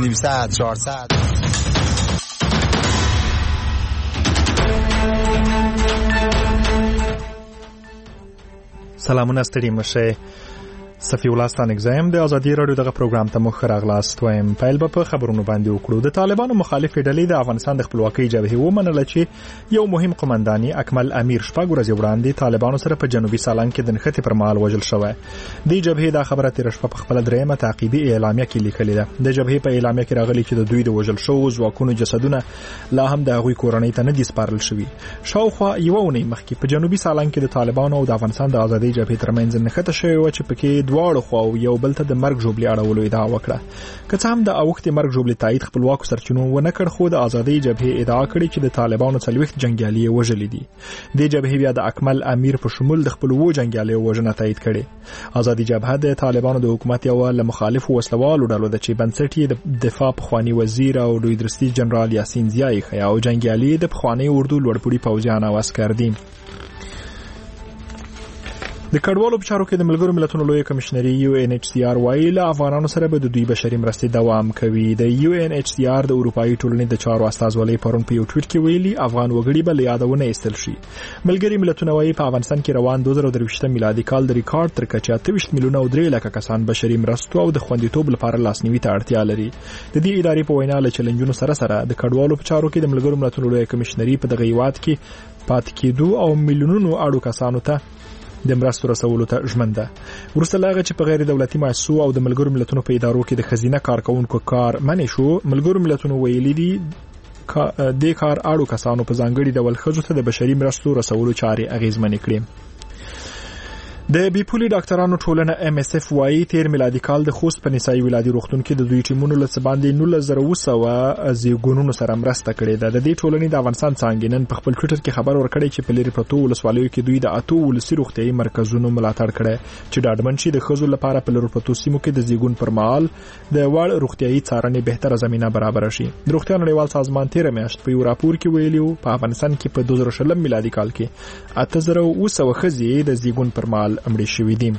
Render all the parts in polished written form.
200 400. سلامونه ستړي مشه. صفی الله ستانګزم د ازادي رادیو دغه پروګرام ته مخ راغلاست وایم. پیل به په خبرونو باندې وکړو. د طالبانو مخالف ډلې د افغانستان د خپلواکۍ جبهې ومنله چې یو مهم قومنداني اکمل امیر شپږ ورځې وړاندې طالبانو سره په جنوبي سالنګ کې د نښتې پر مهال وژل شوی. د جبهې دا خبره تیر شپه په خپل دریمه تعقیبي اعلامیه کې لیکلې ده. د جبهې په اعلامیه کې راغلي چې د دوی د وژل شوو ځواکونو جسدونه لا هم د هغوی کورنۍ ته نه دي سپارل شوي. شاوخوا یو اونۍ مخکې په جنوبي سالنګ کې د طالبانو او د افغانستان د ازادۍ جبهې ترمنځ نښته شوې و چې پکې دواړو خواو یو بل ته د مرګ ژوبلې اړولو ادعا وکړه. که څه هم د اوختي مرګ ژوبلې تایید خپلواکو سرچینو ونه کړ، خو د ازادۍ جبهې ادعا کړې چې د طالبانو 40 جنگیالي وژلي دي. د جبهې بیا د اکمل امیر په شمول د خپل وو جنگیالي وژنه تایید کړي. ازادۍ جبهه د طالبانو د حکومت یو له مخالف وسلوالو ډلو د چې بنسټ یې د دفاع پخوانی وزیر او لوی درستي جنرال یاسین زیای خیا او جنگیالي د پخوانی اردو لوړپوړي پوځیان او عسكر دي. د کډوالو په چارو کې د ملګرو ملتونو لوی کمشنري UNHCR وایي له افغانانو سره به د دوی بشري مرستې دوام کوي. د UNHCR د اروپאי ټولنې د چارو استازولۍ پرون په یو ټویټ کې ویلي افغان وګړي به له یادونه ایستل شي. ملګري ملتونه وایي په افغانستان کې روان 2023 میلادي کال د ریکارډ تر کچه 28 میلیونه او 3 لک کسان بشري مرستو او د خوندیتوب لپاره لاسنیوي ته اړتیا لري. د دې ادارې په وینا له چیلنجونو سره د کډوالو په چارو کې د ملګرو ملتونو لوی کمشنري په دغه هیواد کې پات کېدو او میلیونونو اړو کسانو ته د مرستو رسولو ته ژمنده. ورسته لاغه چې په غیر دولتي مؤسسو او د ملګرو ملتونو په ادارو کې د خزینه کارکونکو کار منې شو، ملګرو ملتونو ویلي دي د کار اړو کسانو په ځانګړي ډول خځو ته د بشري مرستو رسولو چارې اغیزمنې کړې. د بیپولي ډاکټرانو ټولنه MSF وایي تیر میلادي کال د خوست په نسایي ولادي روغتون کې د دوی ټیمونو له باندې 1900 زیږونونو سره مرسته کړې ده. د دې ټولنې د افغانستان څنګه نن په خپل ټویټر کې خبر ورکړی چې په لری پروتو ولسوالیو کې دوی د اتو ولسي روغتيایي مرکزونو ملاتړ کړي چې ډاډمن شي د خزو لپاره په لری پروتو سیمو کې د زیږون پر مهال د وړ روغتيایي څارنې بهتره زمينه برابر شي. د روغتیا نړیوال سازمان تیر میاشت په یو راپور کې ویلي و په افغانستان کې په 2020 میلادي کال کې 8000 خزې د زیږون پر مهال امړي شوې دي.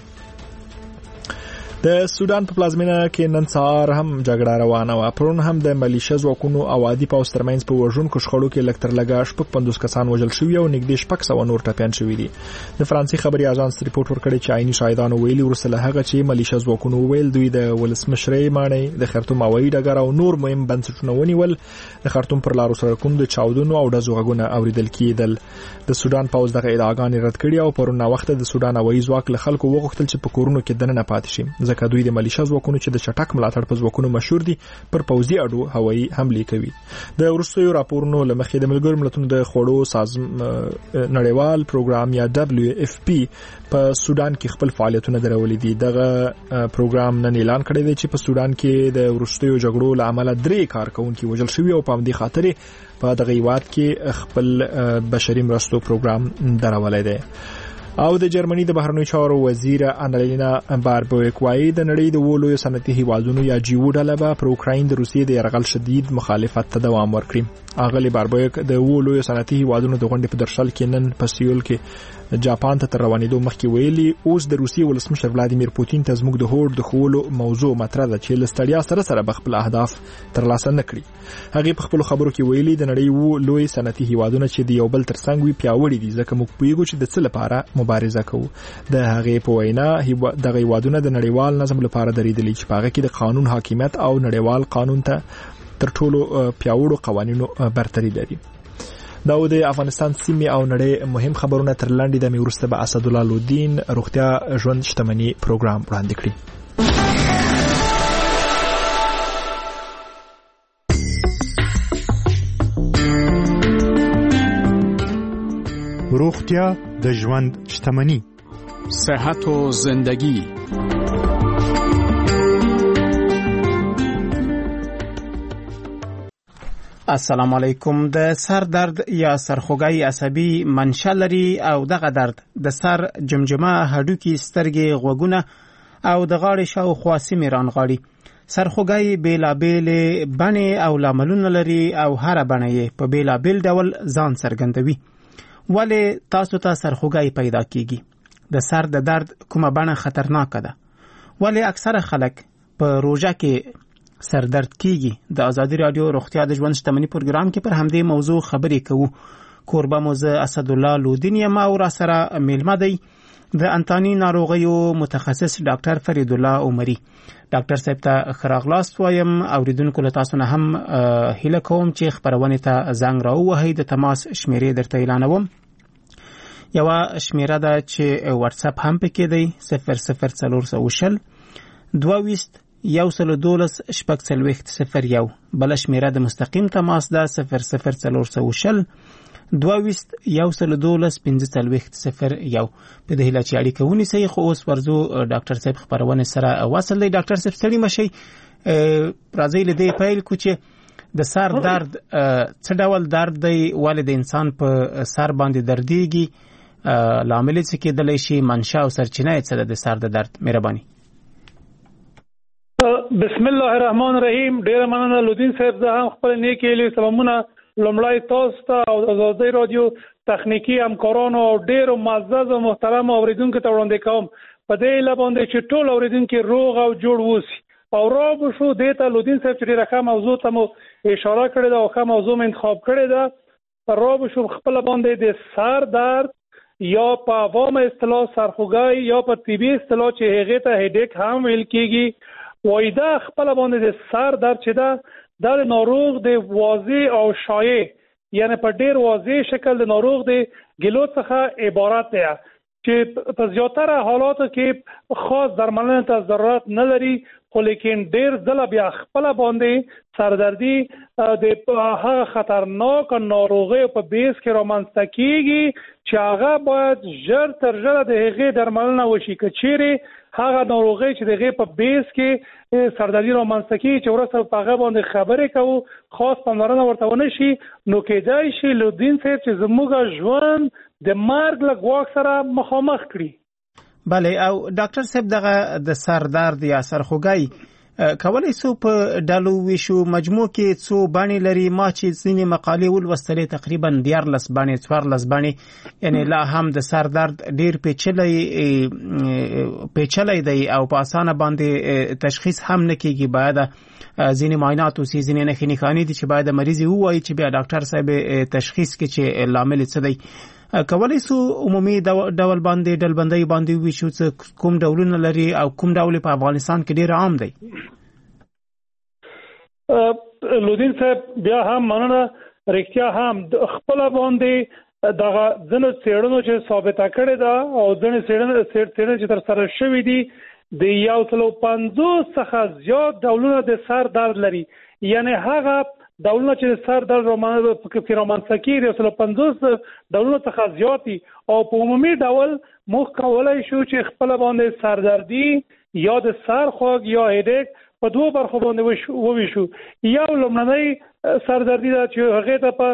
د سودان په پلازمینه کې نن سهار هم جګړه روانه و. پرون هم د ملیشه ځواکونو او عادي پوځ ترمنځ په وژونکو شخړو کې لکتر لګا 50 کسان وژل شوي او نږدې 600 نور ټپيان شوي دي. د فرانسې خبري اژانس ریپورت ورکړی چې عیني شاهدانو ویلي ورسله هغه چې ملیشه ځواکونو ویل دوی د ولسمشرۍ مانې د خرطوم هوایي ډګر او نور مهم بنسټونه ونیول. د خرطوم پر لارو سرکونو د چاودنو او د زوغغونه اوریدل کېدل. د سودان پوځ دغه ادعاګانې رد کړې او پرون وخت د سودان هوایي ځواک له خلکو وغوښتل چې په کورونو کې دننه پاتې شي ځکه دوی د ملیشه ځواکونو چې د چټک ملاتړ په ځواکونو مشهور دي پر پوځي اډو هوایي حمله کوي. د وروستیو راپورونو لمخې د ملګرو ملتونو د خوړو نړیوال پروګرام یا WFP په سودان کې خپل فعالیتونه درولې دي. دغه پروګرام نن اعلان کړی دی چې په سودان کې د وروستیو جګړو لامل 3 کارکونکو وژل شوي او په همدې خاطر په دغه هیواد کې خپل بشري مرستو پروګرام درولې دی. او د جرمني د بهرنیو چارو وزیر انالینا باربویک وایي د نړۍ د ولوي صنعتي هیوادونو یا جیو ډله به پر اوکراین د روسیې د یرغل شدید مخالفت ته دوام ورکړي. اغلی باربویک د ولوي صنعتي هیوادونو د غونډې په درشل کې نن په سیول کې جاپان ته تر روانېدو مخکې ویلي اوس د روسیې ولسمشر ولادیمیر پوتین ته زموږ د هوډ د خولو موضوع مطرح ده چې لستړیا سره به خپل اهداف ترلاسه نکړي. هغه په خپل خبرو کې ویلي د نړۍ لوی صنعتي هیوادونو چې د یو بل ترڅنګ وي پیاوړي دي ځکه موږ پوهیږو چې د څه لپاره مبارزه کوو. د هغه په وینا دغه هیوادونه د نړیوال نظم لپاره درېدلي چې په هغه کې د قانون حاکمیت او نړیوال قانون ته تر ټولو پیاوړو قوانینو برتري لري. دا د افغانستان سیمه او نړۍ مهم خبرونه تر لاندې د میورسته به اسد الله لودین روغتیا ژوند شتمنی پروګرام وړاندې کړي. روغتیا د ژوند شتمنی، صحت و زندگی. السلام علیکم. د سر درد یا سرخوږی عصبي منشأ لري او دغه درد د سر، جمجمه، هډوکي، سترګې، غوږونه او د غاړې شاوخوا سیمې رانغاړي. سرخوږی بیلابیل بڼې او لاملونه لري او هر بڼه یې په بیلابیل ډول ځان څرګندوي. ولې تاسو ته سرخوږی پیدا کیږي؟ د سر د درد کومه بڼه خطرناکه ده؟ ولې اکثره خلک په روژه کې سردرد کیږي. د ازادي رادیو روغتیا د ژوند شتمني پروګرام کې پر همدې موضوع خبرې کوو. کوربه مو زه اسدالله لودین یم او را سره میلمه دی د انتاني ناروغیو متخصص ډاکټر فرید الله عمري. ډاکټر صاحب ته ښه راغلاست وایم. اوریدونکو له تاسو نه هم هیله کوم چې خبرونې ته زنګ راووهئ. د تماس شمیرې درته اعلانوم. یوه شمیره ده چې واتس اپ هم پکې دی 00420 22 112 64001. بله شمیره د مستقیم تماس ده 00420 22 112 154001. په دې هیله چې اړیکه ونیسئ. خو اوس ورځو ډاکټر صاحب خبرونه سره وصل دی. ډاکټر صاحب ستړي مشئ. راځئ له دې پیل کو چې د سر درد څه ډول درد دی، ولې د انسان په سر باندې دردیږي، لامل څه کېدلی شي، منشأ او سرچینه یې څه ده د سر د درد؟ مهرباني. بسم الله الرحمن الرحیم. ډیر مننه لودین صاحب. زه هم خپل نیک هیلې سلامونه لومړی تاسو ته او د ازادي رادیو تخنیکی همکارانو او ډیرو معزز او محترم اوریدونکو ته وړاندې کوم. په دې هیله باندې چې ټول اوریدونکي روغ او جوړ اوسي. او را بشو دې ته لودین صاحب چې ډیره ښه موضوع ته مو اشاره کړې ده او ښه موضوع مو انتخاب کړې ده. را بشو خپل باندې د سر درد یا په عوام اصطلاح سرخوږی یا په طبي اصطلاح چې هغه ته هډیک هم ویل کیږي، وای دا خپل باندې د سر درد چې ده دا ناروغ د واضح او شایع، یعنی په ډیر واضح شکل د ناروغ د ګلو څخه عبارت دی چې په زیاتره حالاتو کې خاص درملنه ته ضرورت نه لري، خو لیکن ډیر ځله بیا خپل باندې سردردي د هغه خطرناک ناروغي په بیس کې رامنځته کیږي چې هغه باید ژر تر ژره د هغې درملنه وشي. که چیرې هغه ناروغي چې دغه په بیس کې سردردي رامنځته کیږي چې ورسره په هغه باندې خبرې کوو، خاص پاملرنه ورته ونه شي، نو کېدای شي لودین صاحب چې زموږ ژوند د مرګ له ګواښ سره مخامخ کړي. بله. او ډاکټر صاحب دغه د سر درد یا سرخوږی کولی سو په ډلو ویشو، مجموع کې څو بڼې لري؟ ما چې ځینې مقالې ولوستلې تقریبا 14 بڼې 14 بڼې، یعنی لا هم د سر درد ډیر پیچلی دی او په اسانه باندې تشخیص هم نه کیږي. باید ځینې معاینات او ځینې نښې نښانې دي چې باید مریض ووایي چې بیا ډاکټر صاحب تشخیص کې چې لامل څه دی. کولی سو عمومي ډول باندې ډلبندۍ باندې ویشو چې کوم ډولونه لري او کوم ډول په افغانستان کې ډیر عام دی؟ لودین صاحب بیا هم مننه. رښتیا هم خپل باندې دغه ځینو څېړنو چې ثابته کړې ده او ځینې څېړنې چې ترسره شوي دي د 150 څخه زیات ډولونه د سر درد لري. یعنی هغه ډولونه چې سر درد رامنځته کېږي 150 ډولونه څخه زیات دي. او په عمومي ډول موږ کولی شو چې خپل باندې سردردي یا د سر خوږ یا هډیک په دوه برخو باندې وویشو. یو لومړنۍ سردردي ده چې هغې ته په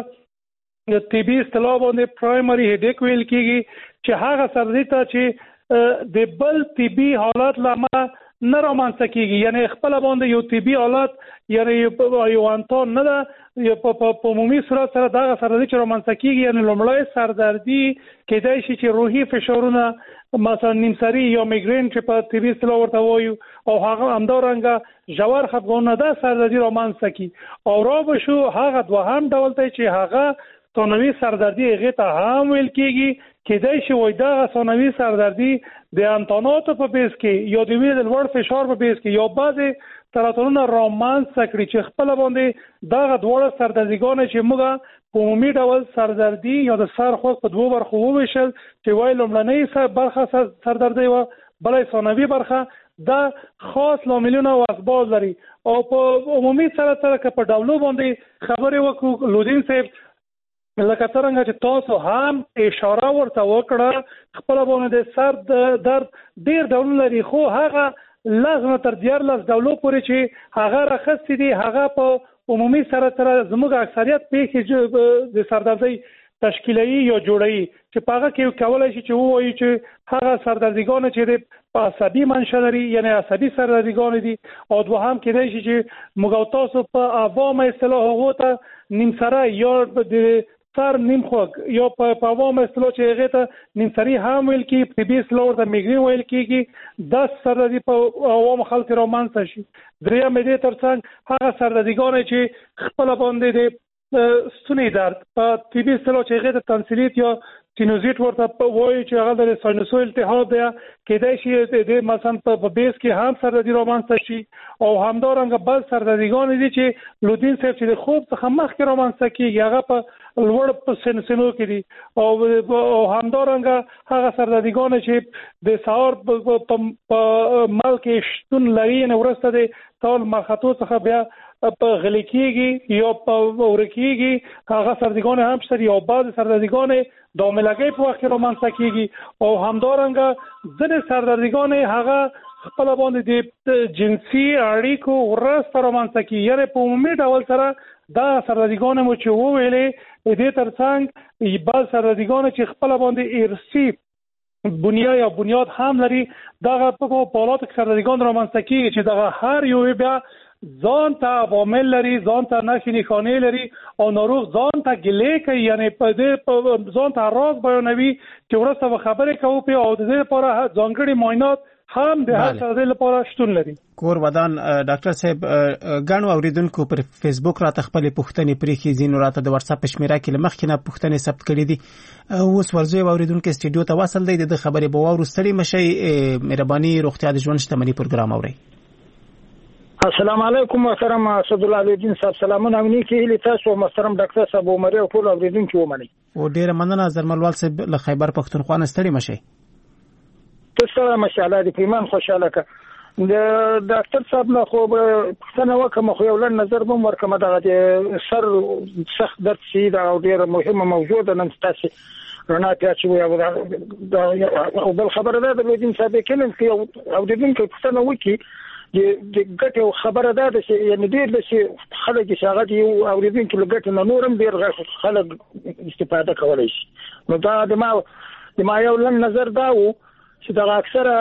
طبي اصطلاح باندې پرایمري هډیک ویل کېږي، چې هغه سردردي ته چې د بل طبي حالت له امله نه رامنځته کېږي، یعنی خپل باندې یو طبي حالت یعنی یو انتان نه ده، په عمومي صورت سره دغه سردردي چې رامنځته کېږي، یعنی لومړی سردردي کېدای شي چې روحي فشارونه مثلا نیمسري یا میګرین چې په طبي اصطلاح ورته وایو او هغه همدارنګه ژور خفګانونه دا سردردي رامنځته کړي. او را به شو هغه دوهم ډول دی چې هغه ثانوي سردردي هغې ته هم ویل کېږي. کېدای شي وایي دغه ثانوي سردردي د انتاناتو په بیس کې یا د وینې د لوړ فشار په بیس کې یا بعضې سرطانونه رامنځته کړي چې خپله باندې دغه دواړه سردردیګانې چې موږ په عمومي ډول سردردي یا د سر خوږ په دوو برخو وویشل چې وایي لومړنۍ برخه سردردي وه، بله ثانوي برخه، دا خاص لاملونه او اسباب لري. او په عمومي سره که په ډولو باندې خبرې وکړو لودین صاحب، لکه څرنګه چې تاسو هم اشاره ورته وکړه، خپل باندې د سر درد ډیر ډولونه لري، خو هغه لږ تر 14 ډولو پورې چې هغه راخستې دي هغه په عمومي سره زموږ اکثریت پیښې د سردردۍ تشکیلوي یا جوړوي، چې په هغه کې کولی شي چې ووایي چې هغه سردردیګانې چې په عصبي منشأ لري، یعنی عصبي سردردیګانې دي. او دوهم کېدای شي چې موږ تاسو په عوامه اصطلاح هغو ته نیمسره یا د سر نیم خوږ یا په عوام اصطلاح چې هغه ته نیم سری هم ویل کی طبي اصطلاح ورته میګرین ویل کیږي د سردردي په عوام خلک رومانس شي. دریم دې ترڅنګ هغه سردرديګان چې خپل باندې د ستوني درد په طبي اصطلاح چې هغه ته تنسیلیت یا سینوزیت ورته وایي چې هغه د ساینوسو التهاب دی کېدای شي د مثلا په بیس کې هم سردردي رومانس شي او همدارنګه بل سردرديګان دي چې لودین صاحب چې د خوب څخه مخکې رومانس کیږي هغه په لوړ په سنو کې دي او همدارنګه هغه سردرديګان چې د سهار په مال کې شتون لري نه ورسته د ټول مرخصو څخه بیا په غلیکيږي یا په ورکیږي هغه سردرديګان هم شته یا بعض سردرديګان د عملګي په وخت رومانس کیږي او همدارنګه ځینې سردرديګان هغه خپل باندې د جنسي اړیکو ورسته رومانس کیږي یعنی په عمومي ډول سره دا سردرديګان مو چې وویلې دې ترڅنګ بعض سردرديګان چې خپل باندې ارثي بنیاد هم لري دغه په حالات کې سردرديګان رومانس کیږي چې دغه هر یو بیا ځان ته عوامل لري ځان ته نښې نښانې لري او ناروغ ځان ته ګیلې کوي یعنی په دې ځان ته راز بیانوي چې وروسته به خبرې کوو پې او د دې لپاره ځانګړي معاینات هم د هر څه لپاره شتون لري. کور ودان ډاکټر صاحب غاڼو اوریدونکو پر فیسبوک راته خپل پوښتنې پرېخي زینو راته د واتس اپ شمیره کې لمخکې نه پوښتنې ثبت کړې دي اوس ورځي اوریدونکو استډیو ته وصل دی د خبرې به وورو ستړي مشي مهرباني روغتیا د ژوند شتمنۍ پروګرام اوري. السلام علیکم محترم اسد الله الدین صاحب سلامونه امني کې هلي تاسو محترم ډاکټر صاحب عمر او ټول اوریدونکو ومني او ډیره مننه زرملوال صاحب له خیبر پختونخوا نه ستړي مشي. تاسو ماشاءالله د پیمان خوشاله ک د ډاکټر صاحب نه خو پښتنه وکم خو یو لن نظر بم ورکم دغه سر سخت درد شي دا ډیره مهمه موضوع ده نن تاسو رڼا پیاچوي او بل خبره ده د دین صاحب کلم کې او د دین کې پښتنه وکي د ګټو خبره ده چې یعنی ډیر چې خلک شاغه دي او اوریدونکو لګټ نه نورم ډیر خلک استفاده کولای شي. نو دا د ما یو لن نظر دا و چې دا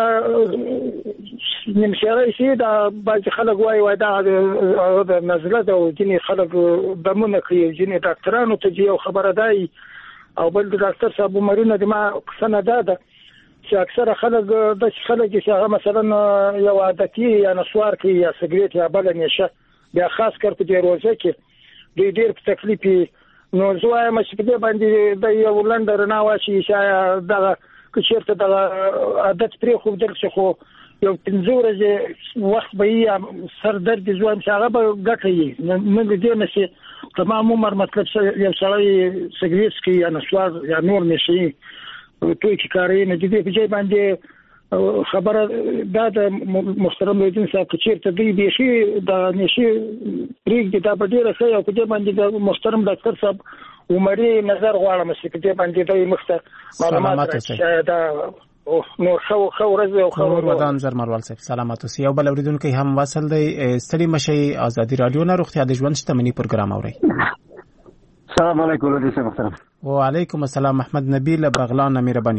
اکثره نمشاره شي دا بعض خلک وای دا د نزله د ځینې خلک دمونه کوي ځینې ډاکټرانو ته یو خبره دی او بل ډاکټر صاحب مرینه د ما څنګه ده چې اکثره خلک چې هغه مثلا یو عادتي یا نسوار کوي یا سګریټ یا بل نشه بیا خاص کر په دې روزه کې ډېر په تکلیف نو زوای مې په دې باندې د یو لندر نه واشي چې دا کچېرته د عادت پرې خو درڅ خو یو پنځه وخت به سر درد ځوان چې هغه به ګټي نه دې نشي تمام عمر مطلب یو سړی سګریټ کوي یا نسوار یا نور نشي توی چې کاري نه دي په ځای باندې خبره دا د محترم لودین صاحب کچېرته دی به شي د نشي ریګ د ډیره ښه او په دې باندې د محترم ډاکټر صاحب عمري نظر غواړم چې په دې باندې د مخته معلومات راځي دا نو خو ورځ او خو ودان زرمروال صاحب سلامات اوسئ. یو بل اوریدونکو هم وصل دی ستړي مشي ازادي رادیو نه روغتیا د ژوند شتمنۍ پروګرام اوري. السلام علیکم لودین صاحب محترم. وعلیکم السلام محمد نبیل بغلان مهرباني.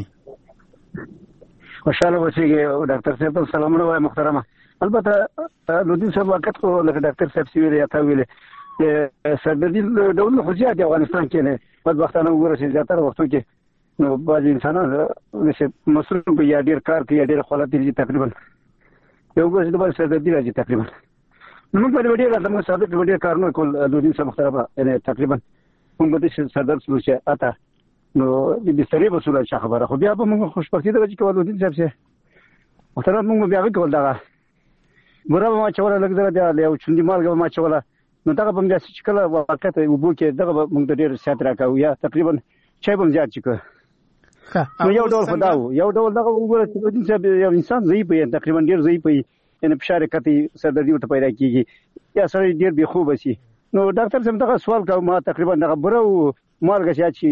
خوشاله اوسئ ډاکټر صاحب سلامونه وای محترمه. البته لودین صاحب وخت خو لکه ډاکټر صاحب سویل یا تا ویل سردردي ډول خو زیات افغانستان کې نه بدبختانه وګورئ چې زیاتره وختو کې نو بعض انسانان چې مصروف یا ډیر کار کوي ډیر خلک دي تقریبا یو ګوز د بل سردردي راځي تقریبا نو په دې ډیر د مصادف په ډیر کارونه کول لودین صاحب محترمه یعنی تقریبا موږ د سردرد سلوچه اته نو د بسترې وسوله چې خبره خو بیا به موږ خوشبختي درځي کول لودین صاحب چې محترم موږ بیا وکول دا ګوره ما چې ولا لګره دی یو چوندې مالګه ما چې ولا نو دا به موږ چې کله وخت وبو کې دغه موږ د ډیر سات راکاو یا تقریبا چای به زیات چکه نو یو ډول خداو یو ډول دغه وګوره چې لودین صاحب یو انسان ضعیف دی تقریبا ډیر ضعیف دی یعنی فشار کتی سردردي ته پیدا کیږي یا سره ډیر بې خوب شي. نو ډاکټر صاحب دغه سوال کوم ما تقریبا دغه برو مالګه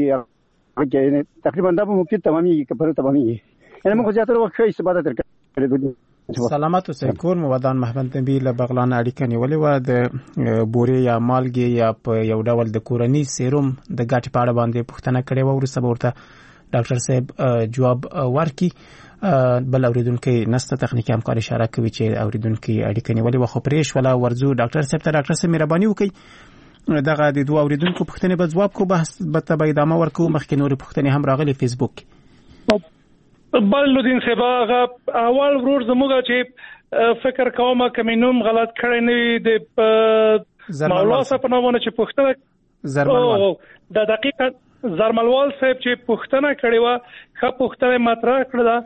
شي تقریبا دا په مفید تمامي کپره تمامي یعنی موږ زیاتره وخت شي استفاده ترکړو. سلامات اوسئ. کور مو ودان محمد نبی له بغلان اړیکه نیولې و د بورې یا مالګې یا په یو ډول د کورنی سیروم د ګټې په اړه باندې پوښتنه کړې و ورسره ورته ډاکټر صاحب جواب ورکړي. بل اوریدونکو نسته تخنیکی همکار اشاره کوي چې اوریدونکو اړیکه نیولې و خو پرېښ ولا ورزو ډاکټر صاحب ته ډاکټر صاحب مهرباني وکړي دغه د دوه اوریدونکو پوښتنې په جواب کو بحث به ادامه ورکو. مخکې نورې پوښتنې هم راغلي فیسبوک بل لودین سبا اول ورور زموږ چې فکر کوم کمینوم غلط کړی نه د مولا صاحب په نوونه چې پوښتنه زرمنوال د دقیقه زرملوال صاحب چې پوښتنه کړې و ښه پوښتنه مطرح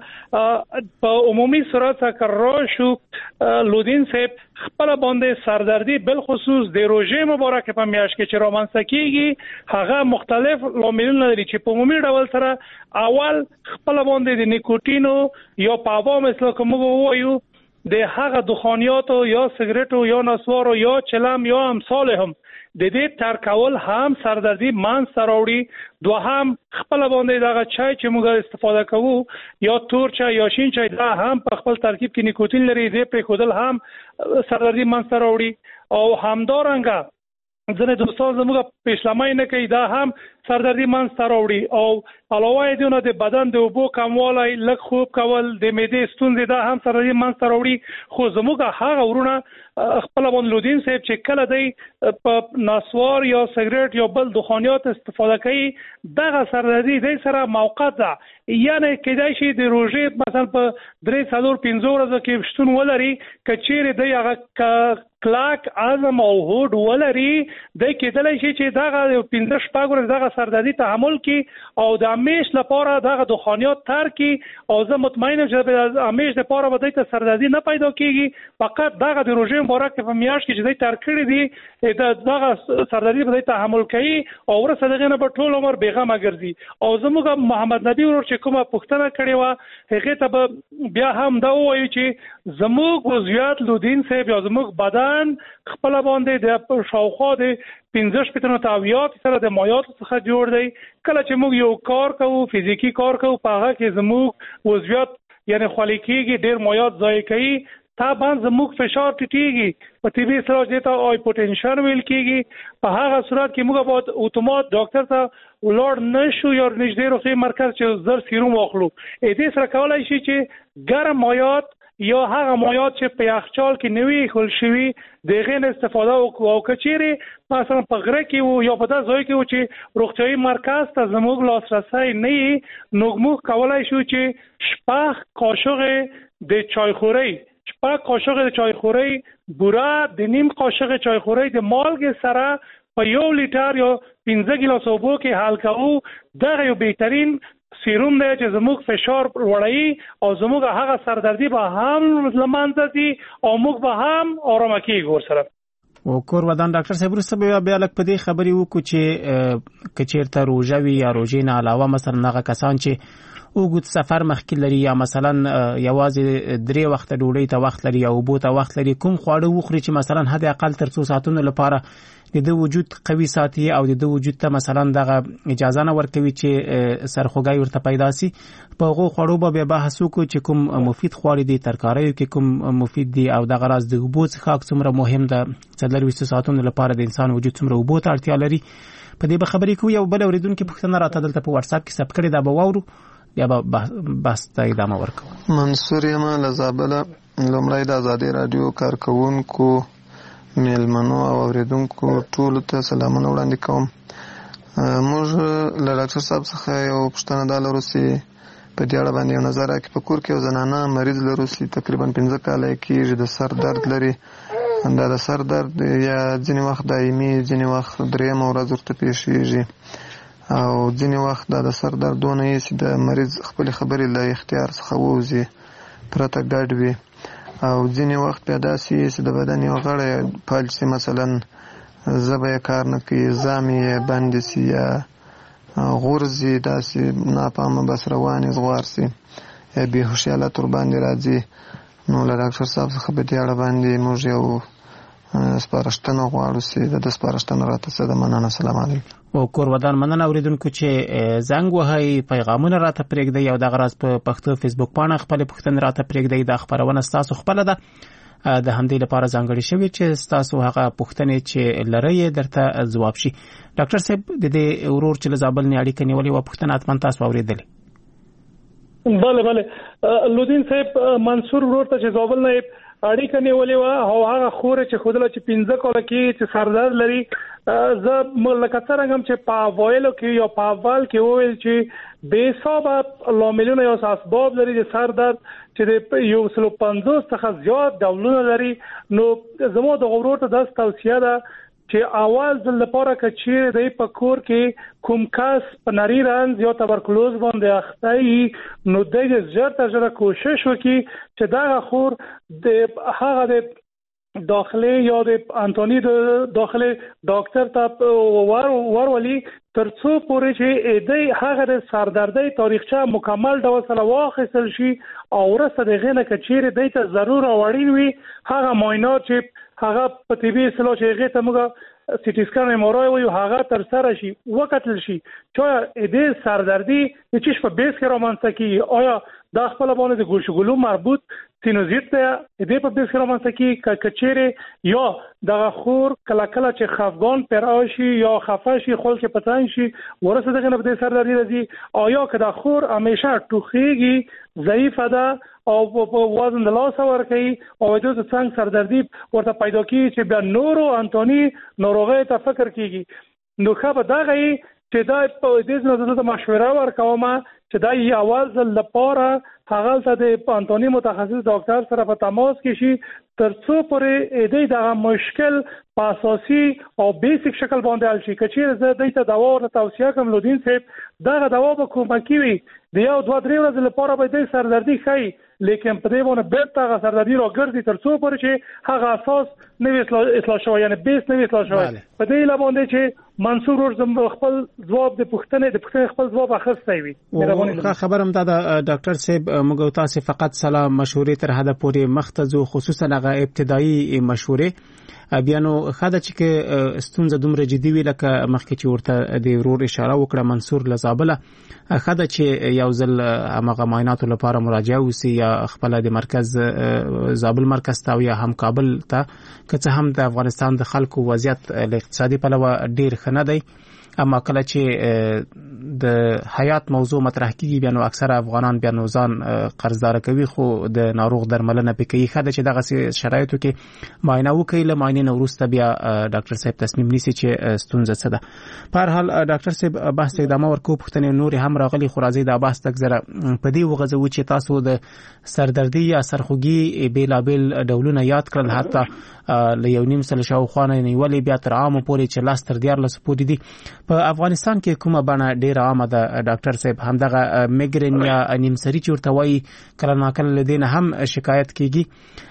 کړه په عمومي صورت کار شو لودین صاحب خپل باندې سردردي بل خصوص د روزه مبارک په میاشت کې چې رومانس کیږي هغه مختلف لاملونه لري چې په عمومي ډول سره اول خپل باندې د نیکوتینو یا پاوا مثل کوم وایو د هغه دخانیاتو یا سیګریټو یا نسوارو یا چلم یا امثال هم د دې ترکول هم سردردي مان سراوړي دوهم خپل باندې دغه چای چې موږ استفاده کوو یا تور چای یا شین چای دا هم په خپل ترکیب کې نیکوتین لري دې په خودل هم سردردي مان سراوړي او همدارنګه ځنه دوستان زموږ پېښلمای نه کوي دا هم سردردي مان سراوړي او علاوه دې د بدن د اوبو کموالی لږ خوب کول د معدې ستونزې دا هم سردردي مان سراوړي خو زموږ هغه ورونه خپل باندې لودین صاحب چې کله دی په نسوار یا سیګریټ یا بل دخانیات استفاده کوي دغه سردردي د سره موقت ده یعنی کېدای شي د روزې مثلا په 3-4-5 ورځې کې شتون ولري کچېره دی هغه کلاک اعظم او هوډ ولري د کېدای شي چې دغه 15 ورځې دغه سردردي تحمل کی او د همیش لپاره دغه دخانیات تر کی او زه مطمئن یم چې د همیش لپاره به د سردردي نه پیدا کیږي فقط دغه د روزې مبارک په میاشت کې چې د تر کړی دی دغه سردردي به تحمل کوي او ورسره دغه په ټول عمر بیغمه ګرځي او زموږ محمد نبی ورور چې کومه پوښتنه کړې و هغه ته بیا هم دا وایي چې زموږ وضعیت لودین صاحب یا زموږ بدن خپل باندې د شاوخوا د 15 تاویات سره د مایات څخه جوړ دی کله چې موږ یو کار کوو فزیکی کار کوو په هغه کې زموږ وضعیت یعنی خالی کېږي ډېر مایات ضایع کوي طبعا زموږ فشار ټیټیږي په طبي سره دته هایپوټنشن ویل کېږي په هغه صورت کې موږ به اتومات ډاکټر ته ولور نشو یا نږدې روغتي مرکز چې زر سیروم واخلو دې سره کولای شي چې ګرم مایات یا هغه مایات چې په یخچال کې نوي خل شوي دغه استفاده او کچيري مثلا په غره کې یا په داسې ځای کې چې روغتيایي مرکز ته زموږ لاسرسي نه نو موږ کولای شو چې شپږ قاشق د چایخوري شپږ قاشق د چایخوري بوره د نیم قاشق چایخوري د مالګې سره په 1 لیټر یا 15 ګیلاس اوبو کې حل کوو دغه یو بهترین سیروم دی چې زموږ فشار وړي او زموږ هغه سردردي به هم لمانځي او موږ به هم آرام کیږو ورسره او کور ودان ډاکټر صاحب وروسته بیا لک په دې خبرې وکړو چې کچیرته روزه وي یا روزې نه علاوه مثلا هغه کسان چې وګت سفر مخکې لري یا مثلا یوازې 3 وخت ډوډۍ ته وخت لري یا اوبو ته وخت لري کوم خواړه وخوري چې مثلا حد اقل تر 2 ساعتونو لپاره د وجود قوي ساتي او د وجود ته مثلا دغه اجازه نه ورکوي چې سرخوږی ورته پیدا شي په هغه خواړو به بحث وکړو چې کوم مفید خواړه دي ترکاریو کې کوم مفید دي او دغه راز د اوبو څخه څومره مهم ده 4 ساعتونو لپاره د انسان وجود څومره اوبو ته اړتیا لري په دې به خبرې کوو یو بل اوریدونکو پوښتنه راته دلته په واتس اپ کې ثبت کړې ده به واورو یا بس ته ادامه ورکوم منصور یم له زابله لومړی د ازادي رادیو کارکونکو میلمنو او اوریدونکو ټولو ته سلامونه وړاندې کوم موږ له ډاکټر صاحب څخه یو پوښتنه دا لرو چې په دې اړه باندې یو نظر راکړي په کور کې یو زنانه مریض لرو چې تقریبا 15 کاله کېږي د سر درد لري دا د سر درد یا ځینې وخت دایمي ځینې وخت درېیمه ورځ ورته پیښیږي او ځینې وخت د سر دردونه یې چې د مریض خپل خبرې له اختیار څخه ووځي پرته ګډ وي او ځینې وخت بیا داسې چې د بدن یو غړی فلج شي مثلا ژبه یې کار نه کوي زام یې بند شي یا غورځي داسې ناپامه بس روانې زغوار شي یا بېهوشي حالت ورباندې راځي نو له ډاکټر صاحب څخه په دې اړه باندې موږ یو سپارښتنه غواړو چې د سپارښتنه راته څه د مننه سلام علیکم او کور ودان مننه اوریدونکو چې زنګ وهي پیغامونه راته پرېږدي او دغه راز په پښتو فیسبوک باندې خپل پوښتنې راته پرېږدي د خبرونه تاسو خپل ده د همدې لپاره ځانګړي شوی چې تاسو هغه پوښتنې چې لري درته ځواب شي ډاکټر صاحب د دې ورور چې زابل نه اړیکه نیولې و پوښتنه اتمن تاسو اوریدلې بله لودین صاحب منصور ورور ته چې زابل نه اړیکه نیولې و او هغه خور چې خودله چې 15 کاله کې چې سردرد لري زه لکه څنګه چې په اوایلو کې یا په اول کې وویل چې بې حسابه لاملونه یا اسباب لري د سر درد چې د 150 څخه زیات ډولونه لري. نو زموږ د غوړو ته د توصیه ده چې اول ځل لپاره چې د په کور کې کوم کس په نری رنځ یا تبرکلوز باندې اخته ای نو د ژر تر ژره کوشش وکړي چې دا خور د هغه د داخلي یا د انټونی د داخلي ډاکټر ته ورولي ترڅو پورې چې د هغه د سردردۍ تاریخچه مکمل ډول سره واخیستل شي او ورسته د غینه کچېره د ته ضرور اړین وي هغه معاینات چې هغه په طبي اصطلاح چې هغه ته موږ سی ټي سکان ام آر آی وي هغه تر سره شي وکتل شي چې د سردردي چې په بیس کې رومانسه کی آیا دا خپل باندې د ګوشګلو مربوط سینوزیت ته د په بیس کې رومانسه کی کچېره یا د خور کله کله چې خفګان پر آشي یا خفه شي خپل کې پتان شي ورسره دغه نه د سردردي راځي آیا که د خور همیشه ټوخیږي ضعیفه ده او په وزن د لاس ور کوي او د څنګه سردردي ورته پیدا کیږي چې بیا نورو انټونی ناروغي ته فکر کیږي نو خبر دغه چې دا په دې ځنه د مشوره ورکوم چې دا یو اول ځل لپاره هغه د انټونی متخصص ډاکټر سره په تماس کې شي ترڅو پورې دې دغه مشکل په اساسي او بیسیک شکل باندې حل شي چې زه دې ته دوا او توصیه کوم لودین صاحب دغه دوا به کومکی وي د یو 2-3 ورځې لپاره به دې سردردي خي لیکن په دې باندې بیرته هغه سردردي راګرځي ترڅو پورې چې هغه اساس نوې اصلاح شوی یعنی بیس نوې اصلاح شوی په دې لابندې چې منصور ورزم خپل ځواب د پښتنې خپل ځواب اخستای وي. خبرم دا ډاکټر صاحب موږ تاسو فقط سلام مشورې تر حد پورې مختزو خصوصا هغه ابتدایي مشورې بیا نو خاله چې ستونزه دومره جدي وی لکه مخکې چې ورته د ورور اشاره وکړه منصور لزابله خاله چې یو ځل هغه معاینات لپاره مراجعه وسی یا خپل د مرکز زابل مرکز ته یا هم کابل ته که هم د افغانستان د خلکو وضعیت اقتصادي پلوه ډیر خنه دی اما کله چې د حیات موضوع مطرح کیږي بیا نو اکثره افغانان بیا نو ځان قرضدار کوي خو د ناروغ درملنه پکې خاله چې دغه شرایطو کې معاینه وکړي له معاینې وروسته بیا ډاکټر صاحب تصمیم نیسي چې ستونزه څه ده. په هر حال ډاکټر صاحب بحث ادامه ورکو پښتنې نور هم راغلي خو راځي د بحث تک زره په دې وغځو چې تاسو د سردردي یا سرخوږي بیلابل ډولونه یاد کړل حتی له یو نیم سل شاوخوا نه نیولې بیا تر عامو پورې چې لاس تر 14 پورې دي په افغانستان کې کومه بڼه ډیره عامه ده ډاکټر صاحب همدغه میګرین یا نیمسری چې ورته وایي کله ناکله لدین هم شکایت کیږي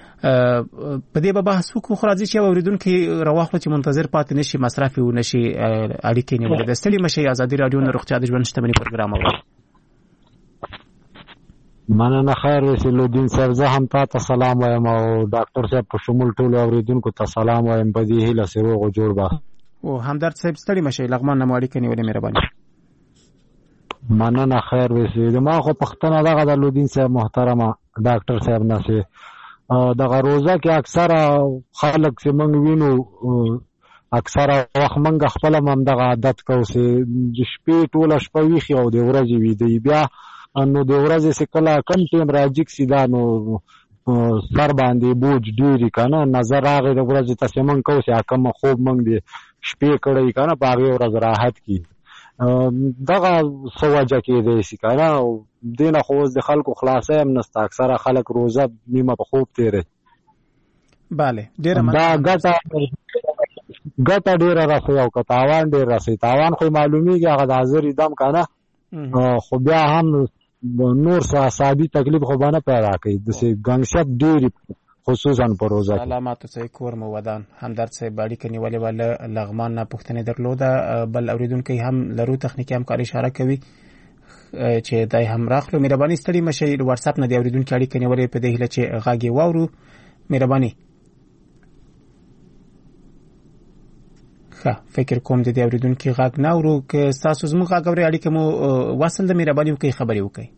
په دې به بحث وکړو خو راځي چې اوریدونکو رواخله چې منتظر پاتې نشي مصرف و نشي اړیکې نیولې د ستړي مشي ازادي رادیو نه روغتیا د ژوند شتمنۍ پروګرام و مننه خیر رسولالدین صاحب زه هم تاسو سلام وایم او ډاکټر صاحب په شمول ټول اوریدونکو ته سلام وایم په دې هیله سره غو جوړ با او همدرد صاحب ستړي مشي لغمان نه اړیکې نیولې مهرباني مننه خیر رسول ما خو پښتنه دغه د لودین صاحب محترمه ډاکټر صاحب نشي دغه روزه کې اکثره خلک چې موږ وینو اکثره وخت موږ خپل هم دغه عادت کوو چې د شپې ټوله شپه ویښ او د ورځې ویده بیا نو د ورځې چې کله کم ټیم راځي سیدا نو سر باندې بوج ډیری کنه نظر راغی د ورځې تاسو موږ کوو چې کوم خوب موږ د شپې کړی کنه په هغه ورځ راحت کی دغه سوجه کې دی چې کنه دینه خو د خلکو خلاصې هم نسته اکثره خلک روزه نیمه په خوب تیري bale ډیره دا ګټه ډیره راځي او کتاوان ډیر راځي تاوان خو معلومیږي هغه د حاضر دم کنه خو بیا هم نور ساسادي تکلیف خو باندې پیدا کوي د سي ګنګشت ډیری خصوصا په روزه کې علامات سې کور مو ودان همدرد سې باډي کني ولې ول لغمان نه پښتنې درلوده بل اوریدونکو هم لرو تخنیکی همکاري اشاره کوي چې دای هم راخلو مهرباني ستړي مشي واتس اپ نه دی اوریدونکو اړیکې کني ولې په دې هله چې غاګي واورو مهرباني فکر کوم د دې اوریدونکو غاګ نه ورو که تاسو زموږ غاګوري اړیکې مو وصل د مهرباني وکي خبري وکي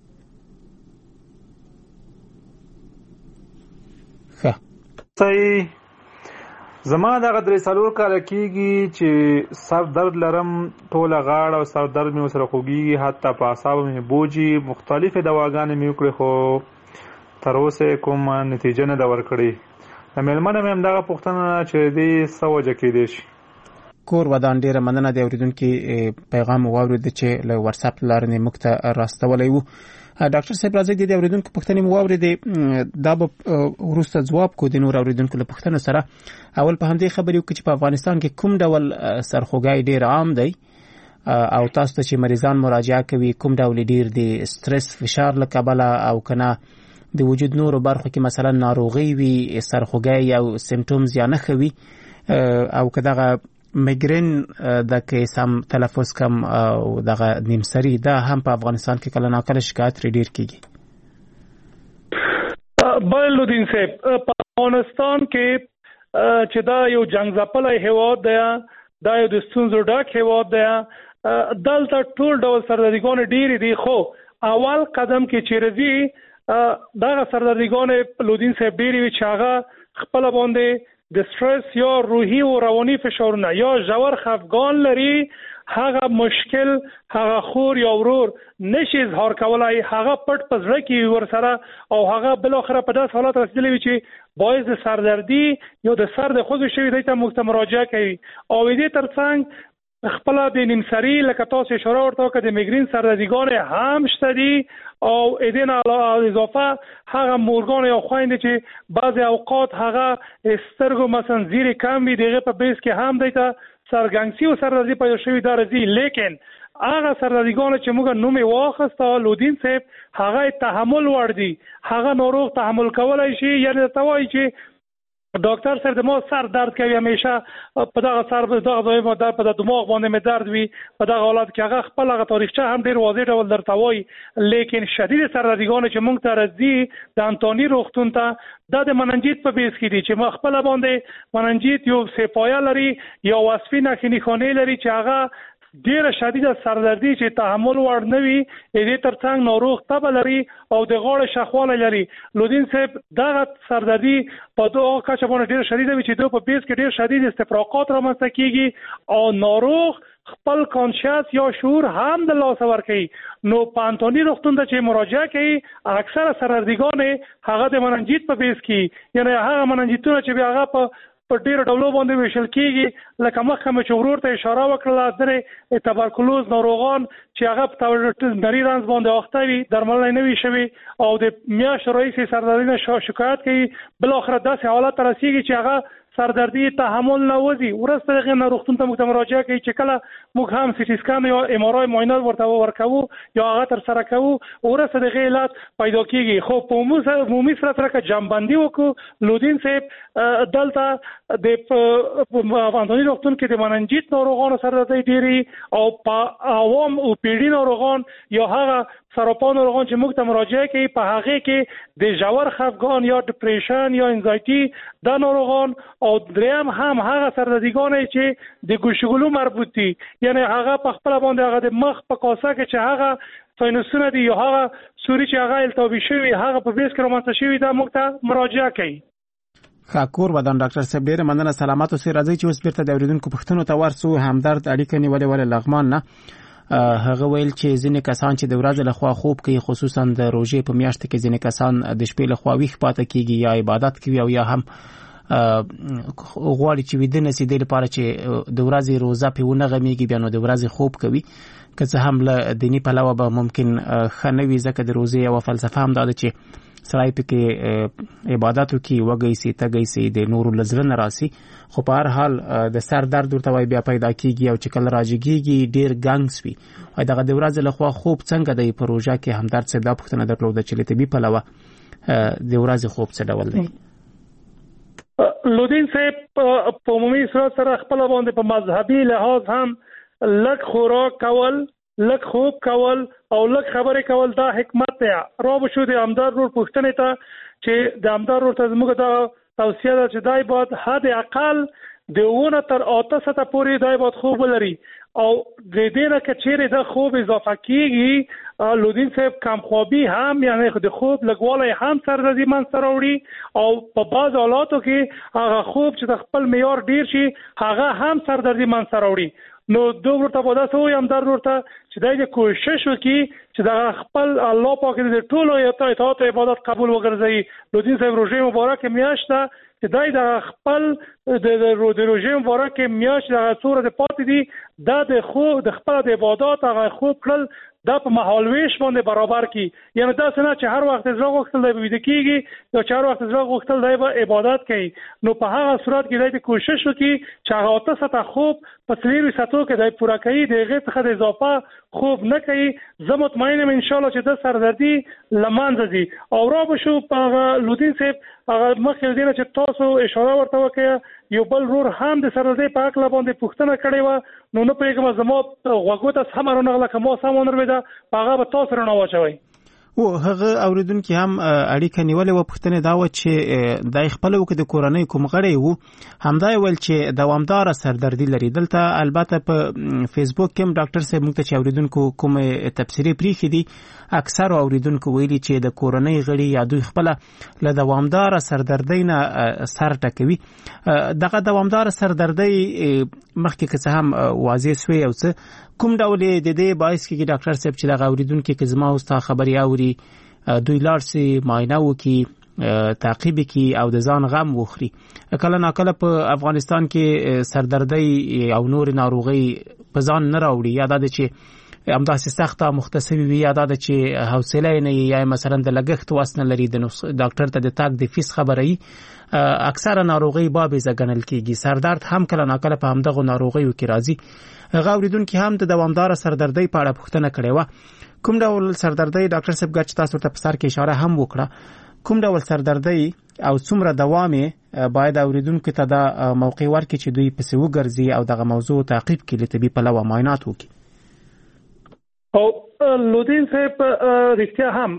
صحیح زما د غدري سالور کال کېږي چې سر درد لرم ټوله غاړه او سر درد مې وسره خوږي حتی په اعصاب مې بوجي مختلفه دواګانې مې وکړې خو تر اوسه کوم نتیجه نه دا ورکړې مېلمنه مې هم دغه پوښتنه چې دې سوجه کې دي شي کور ودان ډیره مننه د اوریدونکو پیغام واورید چې له واتس اپ لارې موږ ته راستولې وو. ډاکټر صاحب راځي د اوریدونکو پوښتنې مو واورید، دا به وروسته ځواب کو د نور اوریدونکو له پوښتنې سره. اول په همدې خبرې وکړو چې په افغانستان کې کوم ډول سرخوږی ډیر عام دی او تاسو ته چې مریضان مراجعه کوي کوم ډول ډیر دی، سټرس فشار له کبله او کنه د وجود نورو برخو کې مثلا ناروغي وي، سرخوږی او سیمټومز یا نښه وي او که دغه میګرین د کې سم تلفظ کم او دغه نیمسری دا هم په افغانستان کې کله ناکله شکایت ډیر کیږي. بلودین صاحب په افغانستان کې چې دا یو جنگ ځپلی هیواد دی، دا یو د ستونزو ډک هیواد دی، دلته ټول ډول سردردګانې ډیرې دي، خو اول قدم کې چې راځي دغه سردردګانې لودین صاحب ډیرې وي چې هغه خپله باندې د سټرس یا روحي او رواني فشارونه یا ژور خفګان لري، هغه مشکل هغه خور یا ورور نشي اظهار کولای، هغه پټ په زړه کې ورسره او هغه بل اخر په داس حالت رسیدلی وي چې باعث د سردردي یا د سر د خوږ شوی دی ته موږ مراجعه کوي. او دې ترڅنګ خپل د نیمسری لکه تاسو اشاره ورته وکړه د میګرین سردردګان هم شته دي او اذن علاوه اضافه هغه مورګان یا خويندې چې بعضی اوقات هغه سترګو مثلا زیری کم وي دغه په بیس کې هم دی ته سرګنګسي او سردردي پیدا شوی دا راځي، لیکن هغه سردردګان چې موږ نوم یې واخسته لودین صاحب هغه تحمل وړ دي، هغه ناروغ تحمل کولای شي، یعنی توای چې ډاکټر سره د مو سر درد کوي همیشه په دغه سر په دغه په دماغ باندې مې درد وي، په دغه حالت کې هغه خپل هغه تاریخچه هم ډیر واضح ډول درته وایي، لیکن شدید سردردګان چې موږ ته راځي د انټونی روغتون ته دا د مننجیت په بیس کې دي چې ما خپل باندې مننجیت یو سپایا لري یا وصفي نښې لري چې هغه ډیره شدیده سردردي چې تحمل وړ نه وي، دې ترڅنګ ناروغ تبه لري او د غاړې شخواله لري. لودین صاحب دغه سردردي په دغه کچه باندې ډیره شدیده وي چې دوی په بیس کې ډیر شدید استفراقات رامنځته کیږي او ناروغ خپل کانشیس یا شعور هم د لاسه ورکوي. نو په انټونی روغتون ته چې مراجعه کوي اکثره سردردګان هغه د مننجیت په بیس کې، یعنی هغه مننجیتونه چې بیا هغه په ډیرو ډولو باندې ویشل کیږي، لکه مخکې مې چې ورور ته اشاره وکړله درې تبرکلوز ناروغان چې هغه په نري رنځ باندې اخته وي درملنه نه وي شوي او د میاشتو راهیسې سردردي نه شکایت کوي، بالاخره داسې حالت ته رسیږي چې هغه سردردي تحمل نه وځي، ورسته هغه روغتون ته موږ مراجعه کوي چې کله موږ هم سی ټي سکان یا ام ار آی معاینات ورته ورکوو یا هغه تر سره کوو، ورسته د علت پیدا کیږي. خو په عمومي صورت سره که جمعبندي وکړو لودین صاحب دلته د انټونی روغتون کې د مننجیت ناروغانو سردردي ډیری او په عوام او پیډي ناروغان یا هغه سرطان ناروغان چې موږ ته مراجعه کوي په هغه کې د ژور خفګان یا ډیپریشن یا انزایټي دا ناروغان او دریم هم هغه سردردګان چې د ګوشګلو مربوط دي، یعنی هغه په خپل باندې هغه د مخ په کاسه کې چې هغه ساینسونه دي یا هغه سوري چې هغه التهابي شوی هغه په بیس کې رامنځته شوی دا موږ ته مراجعه کوي. خاکور ودان ډاکټر صاحب ډیره مننه، سلامات اوسئ. راځي چې اوس بیرته د اوریدونکو پوښتنو ته ورسو. همدرد اړیکه نیولې ولې لغمان نه هغه ویل چې ځینې کسان چې د ورځې لخوا خوب کوي خصوصا د روژې په میاشت کې ځینې کسان د شپې لخوا ویښ پاتې کیږي یا عبادت کوي او یا هم غواړي چې ویده نشي د لپاره چې د ورځې روزه په ونه غمیږي بیا نو د ورځې خوب کوي، که څه هم له دینی پلوه به ممکن خنوي ځکه د روزې یو فلسفه هم دا ده چې سړی پکې عبادت وکړي وږی سي تږی سي د نورو له زړه نه راسي، خو په هر حال د سر درد ورته وایي بیا پیدا کیږي او چې کله راجګیږي ډیر ګنګس وي. دغه د ورځې لخوا خوب څنګه دی په روژه کې؟ همدرد صاحب دا پوښتنه درلوده چې له طبي پلوه د ورځې خوب څه ډول دی؟ لودین صاحب په عمومي صورت سره خپل باندې په مذهبي لحاظ هم لږ خوراک کول، لږ خوب کول او لږ خبرې کول دا حکمت دی. را به شو د همدار رور پوښتنې ته چې د همدار رور ته زموږ دا توصیه ده چې دای باید حد اقل د 9 تر 8 ساعته پورې دای باید خوب ولري او د دې نه که چیرې د خوب اضافه کیږي لودین صاحب کمخوابي هم یعنی د خوب لګوالی هم سردردي منځته راوړي او په بعض حالاتو کې هغه خوب چې د خپل معیار ډیر شي هغه هم سردردي منځته راوړي. نو دوه ورته په داسې وي همدار ورته چې دای د کوشش وکړي چې د خپل الله پاک د ټولو اطاعت عبادت قبول وګرځي. لودین صاحب روژې مبارک میاشت ده چې دای د خپل د روژې مبارک میاشت د څوره د پاتې دي دا د خپل د عبادت هغه خوب کړل دا په محالویش باندې برابر کی یعنی دا څنګه چې هر وخت زړه غوښتل دی وید کیږي یا چې هر وخت زړه غوښتل دی به عبادت کوي نو په هغه صورت کې د کوشش وکړي چې هغه تاسو خوب په سلیری ساتو کې د پوره کوي دغه څخه د اضافه خوب نه کوي زه مطمئن یم ان شاء الله چې د سردردي لمانځي دي او را بشو په لودین صاحب هغه مخکې دینه چې تاسو اشاره ورته وکړه یو بل رور هم د سردردي په اړه باندې پوښتنه کړې و نو نه پیغام زمو غوګو ته سمونه غلا کوم سمونه ودا هغه به تاسو رڼا واچوي او هغه اوریدونکو هم اړیکه نیولې و پښتنه دا و چې د خپل وکړه د کورنۍ کوم غړي وو همدا ول چې دوامدار سردردي لري دلته البته په فیسبوک کې ډاکټر صاحب موږ ته اوریدونکو کوم تفسیری پریخي دي اکثر اوریدونکو ویلي چې د کورنۍ غړي یا دوی خپل له دوامدار سردردي نه سر ټکوي دغه دوامدار سردردي مخکې که څه هم واضح شوی او څه کوم ډول د دې باعث کې ډاکټر صاحب چې دا اوریدونکو کې زما او ستا خبري اوري دوی لارسي معاینه وکي تعقیب کی او د ځان غم وخوري کله ناکله په افغانستان کې سردردي او نور ناروغي په ځان نه راوړي یا د چې همداسې سخته مختصوي وي یا د چې حوصله نه یا مثلا د لګښت واسنه لري د ډاکټر ته د تاک د فیس خبري اکثره ناروغي باب زګنل کیږي سردرد هم کله ناکله په همدغه ناروغیو کې راځي غوړیدونکو هم د دوامدار سردردي په اړه پوښتنه کړې و کوم ډول سردردي ډاکټر صاحب ګچ تاسو ته په سر کې اشاره هم وکړه کوم ډول سردردي او څومره دوامه باید اوریدونکو ته د موقع ورکړي چې دوی په سیو ګرځي او دغه موضوع تعقیب کړي لطبي په لوا معاینات وکړي او لودین صاحب رښتیا هم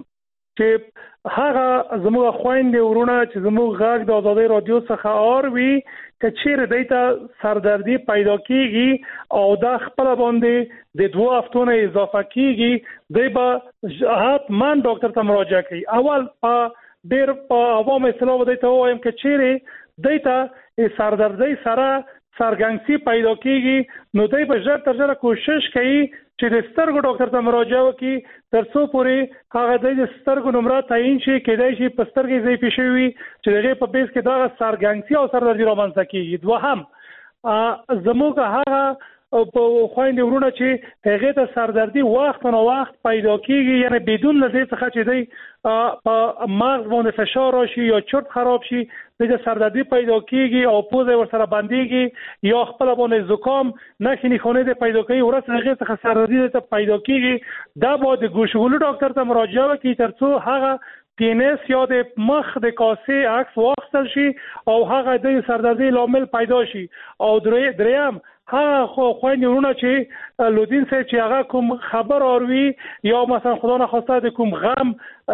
چې هغه زموږ خويندې ورونه چې زموږ غږ د آزادۍ رادیو څخه اوروي کچیر دیتا سردردی پیدا کیږي او دا خپل باندې د 2 هفتو نه اضافه کیږي دی به حتما ډاکټر ته مراجعه کوي اول ډیر په عوام اسلام دیتا وایم کچیر دیتا سردردی سره سرګنګسي پیدا کیږي نو دوی به ژر تر ژره کوشش کوي چې د سترګو ډاکټر ته مراجعه وکړي ترڅو پورې هغه د سترګو نمبر تعیین شي کېدای شي په سترګې ضعیف شي وي چې دغه په بیس کې دا سرګنګسي او سردردي رامنځته کیږي دوهم زموږ هغه په خويندې ورونه چې هغه ته سردردي وخت نه وخت پیدا کیږي یعنی بدون لزه څخه چې دی په مغز باندې فشار راشي یا چرت خراب شي د سردردي پیدا کیږي او پوزه ورسره باندېږي یا خپل باندې زکام نخینی خونه دی پیدا کوي ورسره هغه څخه سردردي ته پیدا کیږي دا به د ګوشغولو ډاکټر ته مراجعه وکړي ترڅو هغه پینس یا د مخ د کاسې عکس واخیستل شي او هغه د سردردي لامل پیدا شي او دریم هغه خويندې ورونه چې لودین سره چې هغه کوم خبر اوروي یا مثلا خدا نخواسته د کوم غم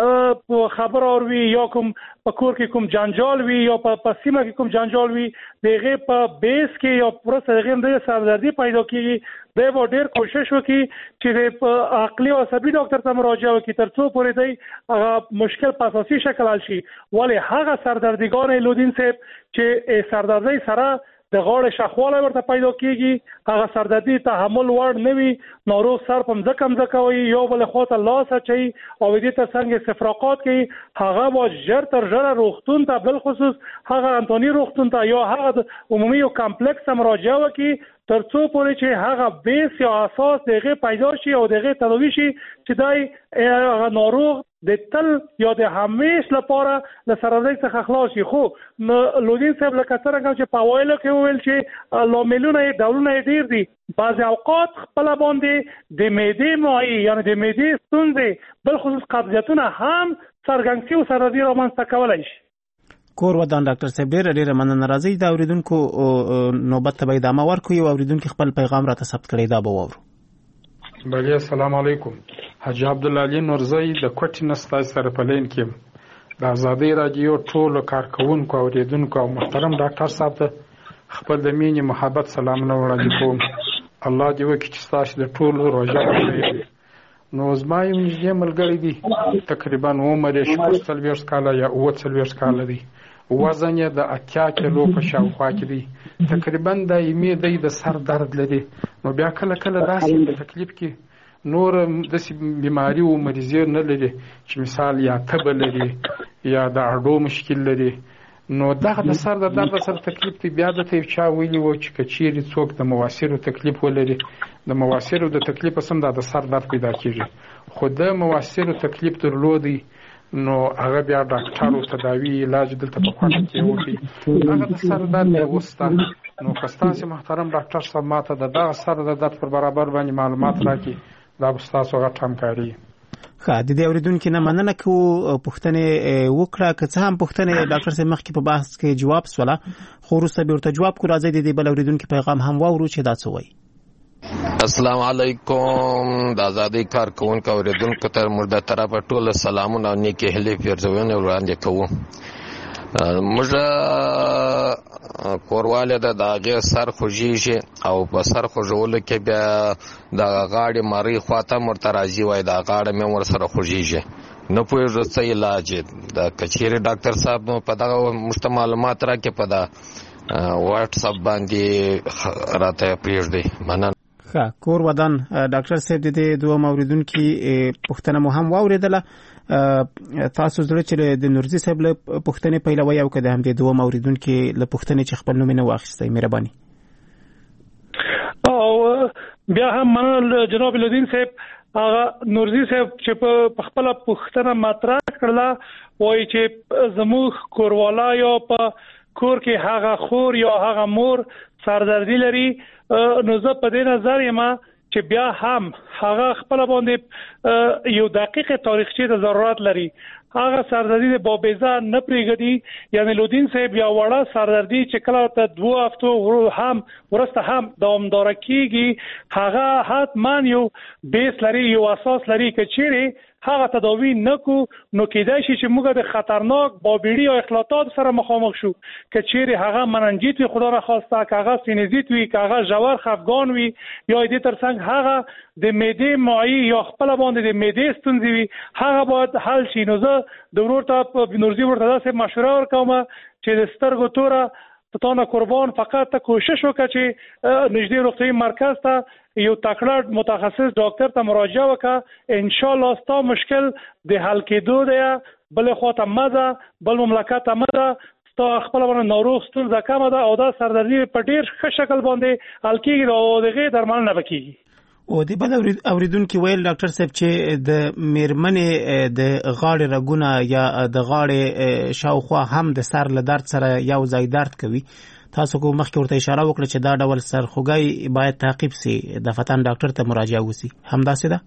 خبر اوروي یا کوم په کور کې کوم جنجال وي یا په سیمه کې کوم جنجال وي دغه په بیس کې یا پروسه دغه د سردردي پیدا کیږي د به ډیر کوشش وکړي چې په عقلي او عصبي ډاکټر ته مراجعه وکړي ترڅو پورې دی هغه مشکل په اساسي شکل حل شي ولی هغه سردردګان لودین صاحب چې سردردي سره د غاړې شخواله ورته پیدا کیږي هغه سردردي تحمل وړ نه وي ناروغ سر په ځکه وي یو بل خواته لاس اچي او دې ته څنګه استفراقات کوي هغه با ژر تر ژره روغتون ته بل خصوص هغه انټونی روغتون ته یا هغه عمومي او کمپلیکس مراجعه وکړي ترڅو پورې چې هغه بیس یا اساس دغه پیدا شي او دغه تداوی شي چې دای ناروغ د تل یا د همیش لپاره له سردردي څخه خلاص شي خو لودین صاحب لکه څنګه چې په وایلو کې ویل چې لاملونه ډولونه ډیر دي بعض اوقات خپل باندې د معدې معي یعنی د معدې ستونزې بل خصوص قبضیتونه هم سرګنګسي او سردردي رامنځته کولای شي کور ودان ډاکټر صاحب ډېر مننه راځي دا اوریدونکو نوبت ته ادامه ورکوي او اوریدونکو خپل پیغام راته ثبت کړی دا به وورو بله السلام علیکم حاجی عبدالله علي نورزی د کوټې نستا سره په لین کې د آزادۍ رادیو ټولو کارکونکو او اوریدونکو او محترم ډاکټر صاحب ته خپل د مینې محبت سلامونه وړاندې کوم الله دې وکړي چې ستاسو د ټولو روژه وشي نو زما یو نږدې ملګری دی تقریبا عمر یې 40 کاله یا 40 کاله دی وزن یې د 80 کیلو په شاوخوا کې دی تقریبا دایمي دی د سر درد لري نو بیا کله کله داسې په تکلیف کې نور د بیماری او مریضي نه لري چې مثال یا تبه لري یا د اړو مشکل لري نو دغه د سر د درد سره تکلیف دی بیا د ته چا ویلی و چې کچيري څوک د مواسیرو تکلیف ولري د مواسیرو د تکلیف سم د سر درد پیدا کیږي خو د مواسیرو تکلیف درلودي نو هغه بیا ډاکټرو تداوی علاج دلته په خاطر کې وکړي هغه د سر درد وستا نو خستانسي محترم ډاکټر صاحب ماته د دغه سر د درد پر برابر باندې معلومات راکړي دا تاسو غټ همکاري د دې اوریدونکو نه مننه کوو پوښتنه وکړه که څه هم پوښتنه ډاکټر صاحب مخکې په بحث کې جواب سواله خو وروسته به ورته جواب کو راځي د دې بل اوریدونکو پیغام هم واورو چې دا څه وایي. السلام علیکم د آزادۍ کارکونکو اوریدونکو ته مرده طرفه ټول سلامونه او نیکې هیلې پیرزوونه وړاندې کوو. موږ کورواله د هغه سر خوږیږي او په سر خوږولو کې بیا د غاړې مری خواته مرترازي وای د غاړه مې ور سره خوږیږي نه پوهیږي څه علاج د کچيري ډاکټر صاحب په دغه مشته معلومات راکې په دا واتس اپ باندې راته پریږدي مننه. کور ودان ډاکټر صاحب د دې دوه موریدونکو پوښتنه مو هم واوریدله تاسو زړه چې د نورزي صاحب له پوښتنې پیلوي او کده هم د دوه موریدونکو له پوښتنې چې خپل نوم نه واخیستای مهرباني. او بیا هم منل جناب لودین صاحب هغه نورزي صاحب چې په خپل پوښتنه مطرح کړله وایي چې زموږ کوروالا یا په کور کې هغه خور یا هغه مور سردردي لري نو زه په دې نظر یم چې بیا هم هغه خپل باندې یو دقیقه تاریخچه د ضرورت لري هغه سردردي د بابیزه نه پریږدي یعنی لودین صاحب یا وړه سردردي چې کله ته 2 هفتو هم ورسته هم دوامدار کیږي هغه حتما یو بیس لري یو اساس لري چې چیرې هغه تداوی نکو نو کېدای شي چې موږ د خطرناک بابیړي او اختلاطات سره مخامخ شو چې چیرې هغه مننجیت وي خدا را خواسته هغه سینزیت وي هغه جوار خفګان وي یا دې ترڅنګ هغه د معدې معی یا خپل باندې د معدې ستونزې وي هغه باید حل شي. نو زه د ورور ته نورزي ورته داسې مشوره ورکوم چې د سترګو توره تاسو قربان فقط کوشش وکړئ چې نږدې روغتیايي مرکز ته یو تکړه متخصص ډاکټر ته مراجعه وکړه ان شاء الله ستاسو مشکل د حل کېدو دی بل خواته مزه بل مملکت مزه ستاسو خپل باندې ناروغ ستونزه کمه ده او دا سردردي په ډیر ښه شکل باندې حل کېږي او دغه درمل نه وکړي. او د بل اوریدونکو ویل ډاکټر صاحب چې د میرمنې د غاړې رګونه یا د غاړې شاوخوا هم د سر له درد سره یو ځای درد کوي تاسو کو مخکې ورته اشاره وکړه چې دا ډول سرخوږی باید تعقیب سي د فتن ډاکټر ته مراجعه وسی همداسې ده.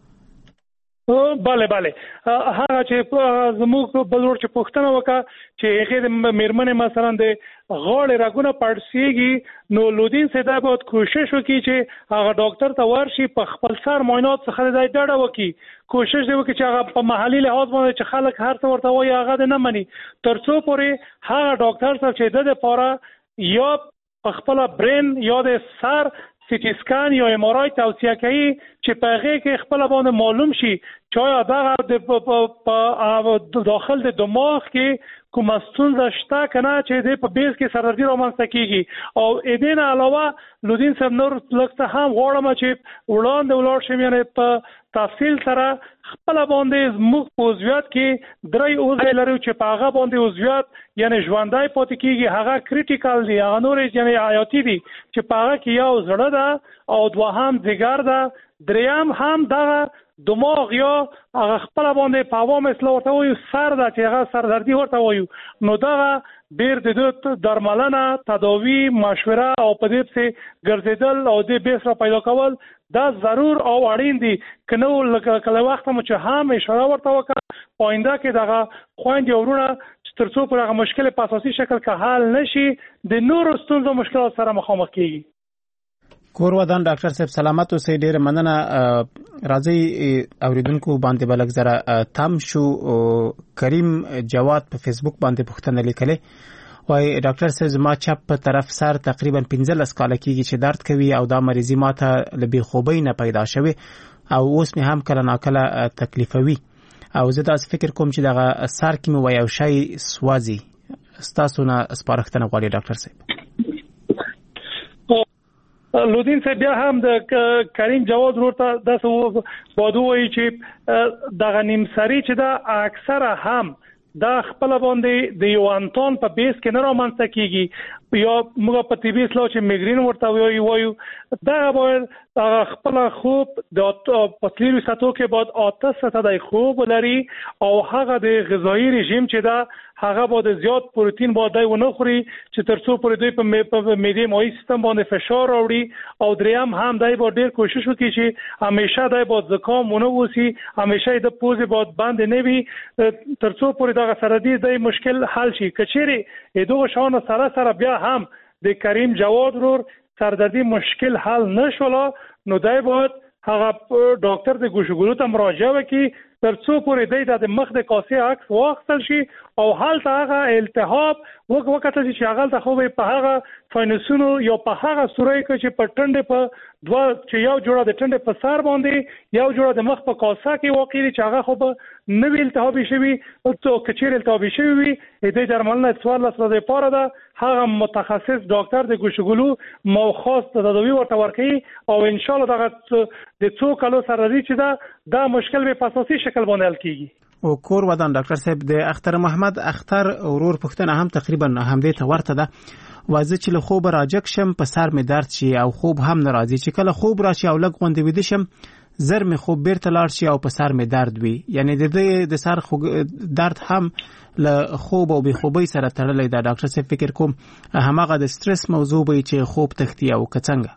bale هغه چې زموږ بلور چې پښتنه وکا چې هغه د میرمنې مثلا د غاړې رګونه پړسیږي نو لودین سیدا باید کوشش وکړي چې هغه ډاکټر ته ورشي په خپل سر معاینات څخه د ډاډه وکړي کوشش دی وکړي چې هغه په محلي لحاظ باندې چې خلک هر څه ورته وایي هغه نه مني ترڅو پورې هغه ډاکټر صاحب چې د لپاره یا په خپل برین یا د سر سیټی سکان یا ام آر آی توصیه کوي چې په هغه کې خپل باندې معلوم شي چې دا د داخل د دماغ کې کوم ستونزه شته کنه چې د په بیس کې سردردي رامنځته کیږي او اې دې علاوه لودین صاحب نور لکه هم غواړم چې وړاندې ولاړ شم یعنی په تفصیل سره خپل باندې زموږ په عضویت کې درې عضو لري چې په هغه باندې عضویت یعنی ژوندۍ پاتې کیږي هغه کریټیکل دی هغه نور یعنی حیاتي دی چې په هغه کې یو زړه ده او دوهم ځګر ده دریم هم دغه دماغ یا هغه خپل باندې په عوام اسلام ورته وایي سر ده چې هغه سردردي ورته وایي نو دغه ډېر د درملنه تداوی مشوره او په دې څخه ګرځیدل او د بیس را پیدا کول دا ضرور او اړین دي کنه کله وخت مو چې هم اشاره ورته وکړه پاینده کې دغه خويندې ورونه ترڅو پر هغه مشکل په اساسي شکل کې حل نشي د نورو ستونزو مشکلات سره مخامخ کیږي. کور ودان ډاکټر صاحب سلامت اوسئ ډیر مننه راځي اوریدونکو باندې بلک زره تام شو کریم جواد په فیسبوک باندې پوښتنه لیکلې وای ډاکټر صاحب زما چپ په طرف سر تقریبا 15 کال کېږي چې درد کوي او دا مریضي ماته لبي خوبي نه پیدا شوه او اوس مې هم کله ناکله تکلیفوي او زه دا فکر کوم چې دا سر کې مې وای او شي سوازي ستاسو نه سپارښتنه غواړي ډاکټر صاحب. لودین صاحب بیا هم د کریم جواد ورته د بادوي چې د غنیم سری چې دا اکثره هم دا خپل باندې د یو انتون په بیس کې نه رامنځته کیږي یا موږ په طبي اصطلاح چې میګرین ورته وایو دا باید خپل خوب د پتلیرو ساتو کې بعد 8 ساعته د خوب لري او هغه د غذایی رژیم چې دا هغه باید زیات پروتین باید ونه خوري چې ترڅو پر دوی په معده مایع سیستم باندې فشار راوړي او دریم هم دای باید ډیر کوشش وکړي چې همیشه دای باید زکام ونه وسی همیشه د پوزې باید بند نه وي ترڅو پر دغه سردی د مشکل حل شي کچېری دغه شان سره بیا هم د کریم جواد ورور سردردی مشکل حل نشولا نو دای باید هغه ډاکټر د ګوشګلو ته مراجعه وکړي ترڅو پورې د مخ د کاسې عکس واخیستل شي او هلته هغه التهاب وکړه چې هغه ته خو په هغه فاینسونو یا په هغه سورې کې چې په ټنډه په دوا چې یو جوړه د ټنډه په سر باندې یو جوړه د مخ په کاسه کې واقع دي چې هغه خو به نوې التهاب شي او کچیر التهاب شي د درملنه سوال لپاره پاره ده هغه متخصص ډاکټر د ګوشګلو مو خاص تداوی ورته ورکړي او ان شاء الله دغه د څو کالو سره چې دا مشکل به په اساسي شکل باندې حل کیږي او کور ودان ډاکټر صاحب د اختر محمد اختر ورور پښتنه هم تقریبا همدې ته ورته ده واځي چې له خوب راجک شم په سر می درد شي او خوب هم ناراضي چې کله خوب راشي او لګ غوندې ویده شم زر می خوب بیرته لاړ شي او په سر می درد وي یعنی د سر درد هم له خوب او بې خوبۍ سره تړلی دا ډاکټر صاحب فکر کوم هماغه د سټرس موضوع به چې خوب تختی او کڅنګ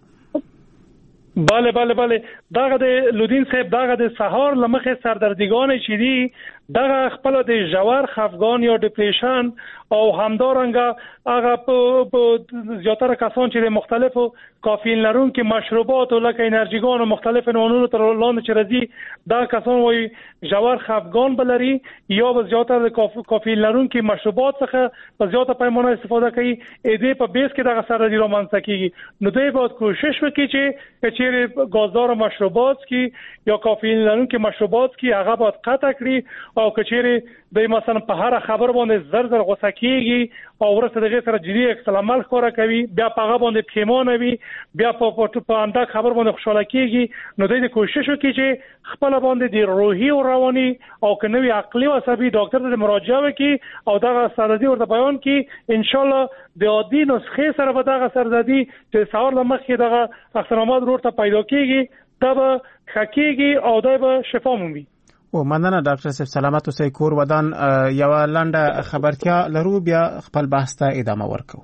بله دغه د لودین صاحب دغه د سهار لمخه سردردګان چې دي دغه خپل د ژور خفګان یا ډیپریشن او همدارنګه هغه په زیاتره کسان چې د مختلفو کافین لرونکي مشروبات او لکه انرژیګان او مختلف نوعونو تر لاندې چې راځي دا کسان وایي ژور خفګان بلري یا به زیاتره د کافین لرونکي مشروبات څخه په زیاته پیمانه استفاده کوي دې په بیس کې دغه سردردي رامنځته کیږي نو دوی باید کوشش وکړي چې چیرې گازدار مشروبات کی یا کافین لرونکي مشروبات کی هغه باید قطع کړي او کچېری د مثلا په هر خبر باندې زر غوسه کیږي او ورسره دغه سره جدي عکس العمل خورا کوي بیا په هغه باندې پیمانه وي بیا په انده خبر باندې خوشاله کیږي نو دوی کوشش وکړي چې خپل باندې د روحي او رواني او کنوي عقلي او عصبي ډاکټر ته مراجعه وکړي او دغه سردردي ورته بیان کړي ان شاء الله د عادي نسخې سره به دغه سردردي چې سوار لمخې دغه اخترامات ورته پیدا کیږي دا به حقيقي او دا به شفا مومي او مننه ډاکټر صاحب سلامت اوسئ کور ودان یو لنډه خبرتیا لرو بیا خپل بحث ته ادامه ورکو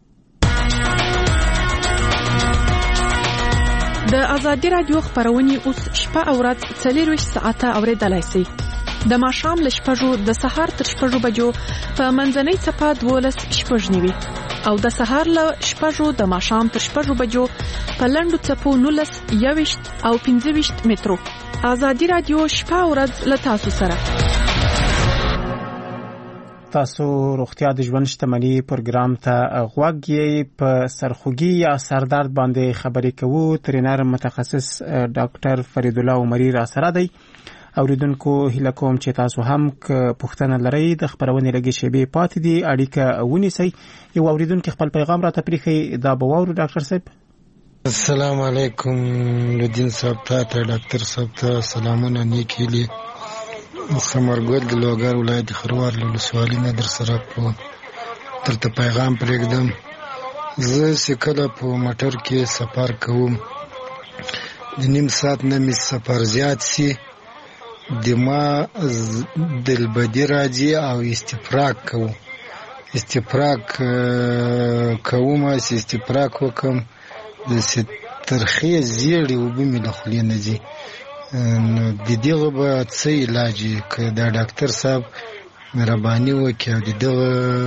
د ازادي رادیو خبرونه اوس شپه او ورځ 24 ساعته اوریدلای شئ د ماښام ل شپږو د سهار تر شپږو بجو په منځنۍ صفه 12 شپږ نیوي او د سهار ل شپږو د ماښام تر شپږو بجو په لندو صفو 19 21 او 25 مترو ازادي رادیو شپه او ورځ ل تاسو سره تاسو روغتیا د ژوند شتمنۍ پروګرام ته غوږی په سرخوږی یا سردرد باندې خبرې کوو ترینر متخصص ډاکټر فرید الله عمری را سره دی اوریدونکو هیله کوم چې تاسو هم پوښتنه لرئ د خبرونې لګي شیبې پاتې دي اړیکه ونیسئ یو اوریدونکو خپل پیغام را تپریخي دا به وورو ډاکټر صاحب السلام علیکم لودین صاحب ته ډاکټر صاحب ته سلامونه نیکیلی سمرګل د لوګر ولایت خروار له سوالي نه در سره په ترته پیغام پرېږدم زه سکه په موټر کې سفر کوم د نیم ساعت نه می سفر زیات سي دما دلبدی راځي او استفراق کوم استفراق وکم د ترخی زیړی وبمې د خولې نه دي نو د دغه به څه علاج که د ډاکټر صاحب مهرباني وکړي او د دغه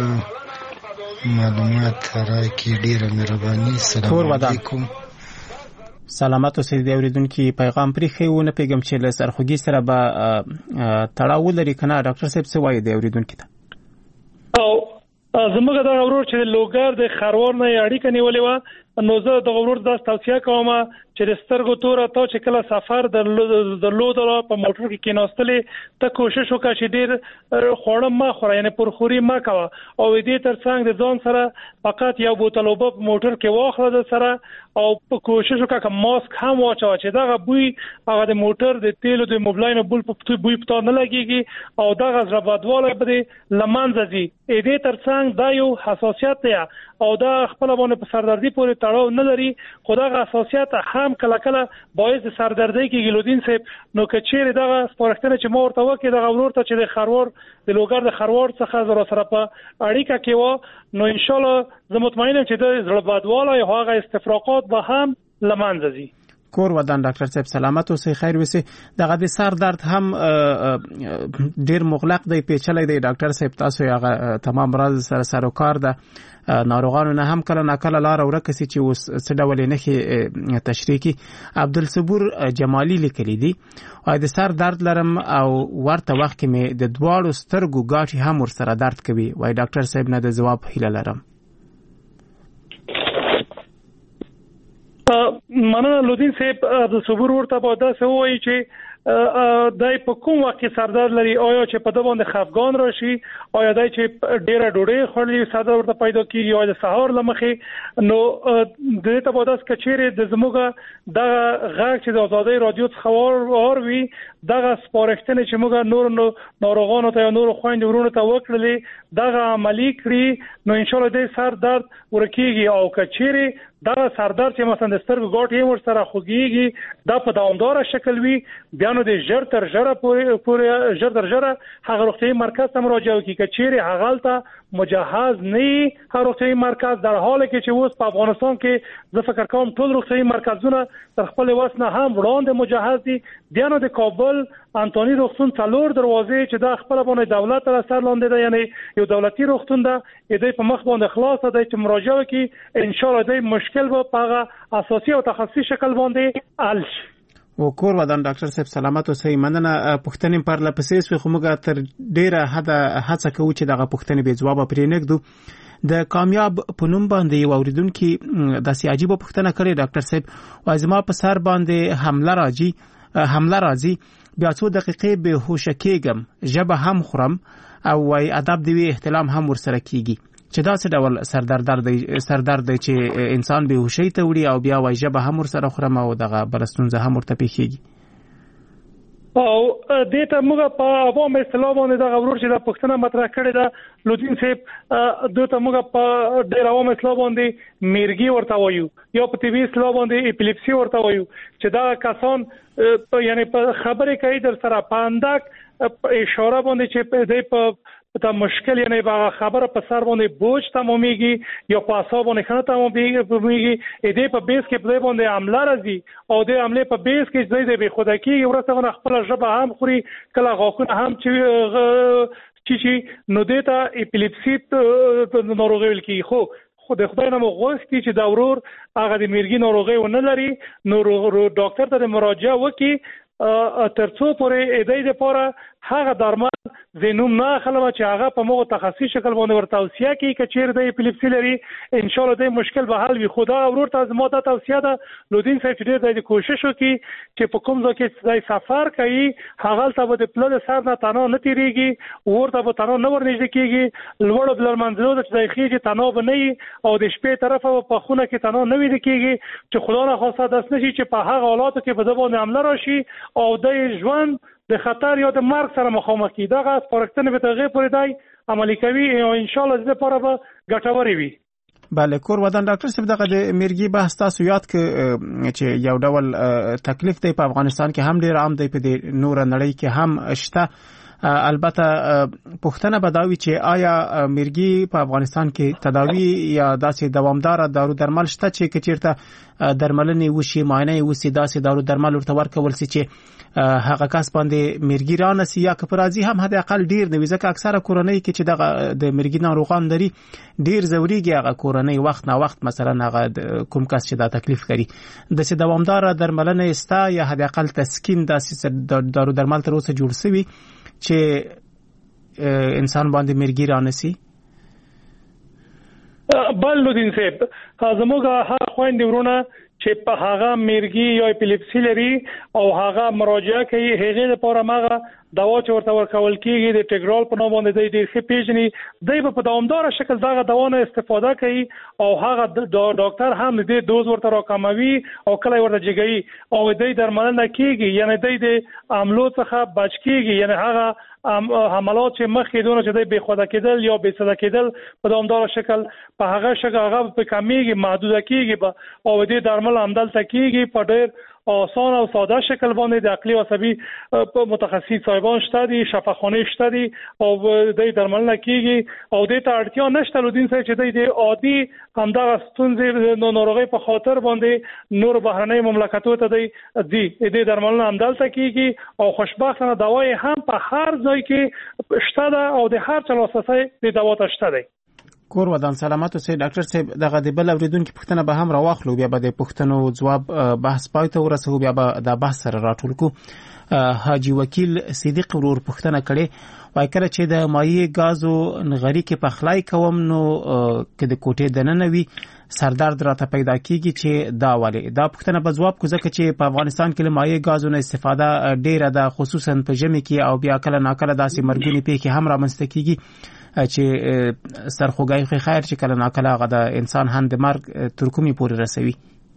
معلومات راکړي ډېره مهرباني سلام علیکم سلامت اوسئ د اوریدونکو پیغام پرېښی و نه پیغام چې له سرخوږي سره به تړاو لري کنه ډاکټر صاحب څه وایي د اوریدونکو ته او زموږ د اورور چې لوګر د خروار نه اړیکه نیولې و نو زه د ورور د توصیه کوم چې د سترګو تور ته چې کله سفر درلود په موټر کې کېناستلې ته کوشش وکړه چې ډیر خوړم ما خوره یعنی پرخوري ما کوه او دې ترڅنګ د ځان سره فقط یو بوتل اوبه په موټر کې واخله د سره او کوشش وکړه چې ماسک هم واچو چې دا بوی هغه د موټر د تیلو د موبلاین بول په بوی پتا نه لګيږي او دا غزر بدواله به لمنځه ځي دې ترڅنګ دا یو حساسیت دی او دا خپل باندې په سردردي پورې تړاو نه لري خو دا حساسیت هم کله کله باعث سردردي کې ګلودین صاحب نو کچېره دا سپارښتنه چې مور ته وکړي دا ورور ته چې د خروار د لوګر د خروار څخه زره سره په اړیکه کې و نو ان شاء الله زه مطمئنم چې د زړه بدواله او هغه استفراقات به هم لمنځه ځي. کور ودان ډاکټر صاحب سلامت اوسئ خیر وسی دغه د سر درد هم ډیر مغلق دی پیچلې دی ډاکټر صاحب تاسو هغه تمام راز سره کار ده ناروغانو نه هم کله ناکله لار ورکسي چې اوس څه ډول نه تشریح کی عبدالصبور جمالی لیکلی دی او د سر درد لرم او ورته وخت کې مې د دواړو سترګو غاټي هم ور سره درد کوي وای ډاکټر صاحب نه د جواب هیله لرم. مننه لودین صاحب د صبر ورته په داسې وایي چې دای په کوم وخت کې سردرد لري آیا چې په د باندې خفګان راشي آیا دای چې ډیره ډوډۍ خوري سردرد ورته پیدا کیږي او د سهار لمخې نو د ته په داس کچېره د زموږه د غږ چې د آزادۍ رادیو څخه وي دغه سپارښتنه چې موږ نور ناروغانو ته نور خويند ورونو ته وکړلې دغه عملی کړی نو ان شاء الله د سر درد ورکیږي او کچېره دا سردرد چې مثلا د سترګو غاټ ور سره خوږيږي دا په دوامدار شکل وي بیا نو د ژر تر ژره پورې ژر تر ژره هغه روغتيایي مرکز ته مراجعه وکړي کچېره هغه مجهز نه هغه روغتيایي مرکز در حاله کې چې اوس په افغانستان کې زه فکر کوم ټول روغتيایي مرکزونه تر خپل وسنه هم وړاندې مجهز دي بیا نو د کابل انټونی روغتون څلور دروازې چې دا خپل باندې دولت تر اثر لاندې ده یعنی یو دولتي روغتون ده دې په مخ باندې خلاص ده چې مراجعه وکړي ان شاء الله دې مشکل به په اساسي او تخصصي شکل باندې حل شي. و کور ودان ډاکټر صاحب سلامت اوسئ مننه پښتنې پر لپسې خو موږ تر ډیره حد هڅه کوو چې دغه پښتنې به جواب پرې نګدو د کامیاب پونم باندې یو اوریدونکو د سی عجیب پښتنه کړې ډاکټر صاحب وازما په سر باندې حمله راځي بیا څو دقیقې به هوش کېږم ژبه هم خورم او وای ادب دی احتلام هم ورسره کیږي چې دا څه ډول سردرد دی چې انسان به هوشي ته وړي او بیا وای ژبه هم ورسره خورم او دغه بلستونزه هم ورته پیښیږي او دې ته موږ په عوام اصطلاح باندې دا غوړ چې د پښتنه مطرح کړی دا لودین صاحب دوی ته موږ په ډېر عوام اصطلاح باندې میرګي ورته وایو یا په طبي اصطلاح باندې اپیلیپسي ورته وایو چې دا کسان یعنی په خبرې کوي در سره پاندک اشاره باندې چې دې په تا مشکل یعنی با خبره په سر باندې بوج تمامېږي یا په اعصاب باندې خنه تمامېږي دې په بیس کې په باندې عمله راځي او د عمله په بیس کې زیاده به خودکی ورته خپل ژبه هم خوري کله غاښونه هم چې نو دیتا اپیلیپسي ناروغي ویل کی خو خدای نه مغوستي چې دا ورور هغه د میرګي ناروغي ونه لري نو ډاکټر ته مراجعه وکړي ترڅو پورې دې لپاره هغه درمل زینوم نه خلک چې هغه په موږ تخصصي شکل باندې ورته توصیه کوي کچیر د اپیلیپسي لري ان شاء الله د مشکل به حل وي خدا ورور ته زموږ ته توصیه ده لودین صاحب دې د کوشش وکړي چې په کوم ځای کې د سفر کوي هغه ته به د پلان سر نه تنه نه تیریږي ورته به تنه نه ورنږدې کیږي لوړ بل منځلو د ځایخي تنه به نه او د شپې طرفه په خونه کې تنه نه ویل کیږي چې خدا نه خواسته داس نشي چې په هغه حالاتو کې په ځبونه عمله راشي او د ژوند د خطر یا د مرګ سره مخامخ کی دغه سپارښتنه به تغیر پرې دی عملی کوي او ان شاء الله د لپاره به ګټوري وي. بله کور ودان ډاکټر صاحب دغه د میرګي بحث تاسو یاد چې یو ډول تکلیف دی په افغانستان کې هم ډیر عام دی په نور نړۍ کې هم شته البته پښتنه بداوی چې آیا میرګي په افغانستان کې تداوی یا داسې دوامدار دارو درمل شته چې کچیرته درملنې وشي معاینه وشي داسې دارو درمل ورته ورکول شي چې هغه کس باندې میرګي رانسی یا کپرازي هم حد اقل ډیر نه ځکه اکثره کورنۍ کې چې د میرګي ناروغان لري ډیر زوريږي هغه کورنۍ وخت نه وخت مثلا هغه کوم کس چې دا تکلیف کوي د څه دوامدار درملنه استا یا حد اقل تسکین داسې دارو درمل تر اوسه جوړ شوی چې انسان باندې میرګي رانسی. بل لودین صاحب زموږ هغه خويندې ورونه چې په هغه میرګي یا اپیلیپسي لري او هغه مراجعه کوي هغه لپاره ماغه دوا چې ورته ورکول کیږي د ټیګرال په نوم باندې د ښه پیژني د په دوامدار شکل دغه دوا نه استفاده کوي او هغه ډاکټر هم د دوز ورته راکموي او کله ورته جګي او د درملنه کیږي یعنی د عملو څخه بچ کیږي یعنی هغه حملات چې مخکې دونه چې د بې خوده کېدل یا بې صدا کېدل په دوامدار شکل په هغه شکل هغه په کمیږي محدود کیږي او د درمل عمل تکیږي په ډېر آسان او ساده شکل باندې د عقلي او عصبي متخصص صاحبان شته دي شفاخانه شته دي او د درملنه کیږي او د ته اړتیا نشته لودین سره چې د عادي همدغه ستونزې ناروغي په خاطر باندې نور بهرنۍ مملکتو ته دی د درملنه عمل تکیږي او خوشبختانه دواي هم په هر ځای کې شته ده او د هر چا لاسرسی د دوا ته شته دی. کور ودان سلامات اوسئ ډاکټر صاحب دغه د بل اوریدونکو پوښتنه به هم راواخلو بیا به د پوښتنو جواب بحث پای ته ورسوو بیا به د بحث سره راټول کو. حاجی وکیل صدیق ورور پوښتنه کړي وای کړه چې د مایع غازو نغری کې پخلای کوم نو کې د کوټې دننه وي سردرد راته پیدا کیږي چې دا والي دا پوښتنه به جواب کو ځکه چې په افغانستان کې مایع غازو نه استفاده ډیره ده خصوصا په ژمي کې او بیا کله ناکله داسې مرګونی پیښې هم رامنځته کیږي چې سرخوږی خیر چې کله ناکله هغه د انسان هم د مرګ تر کومې پورې رسوي.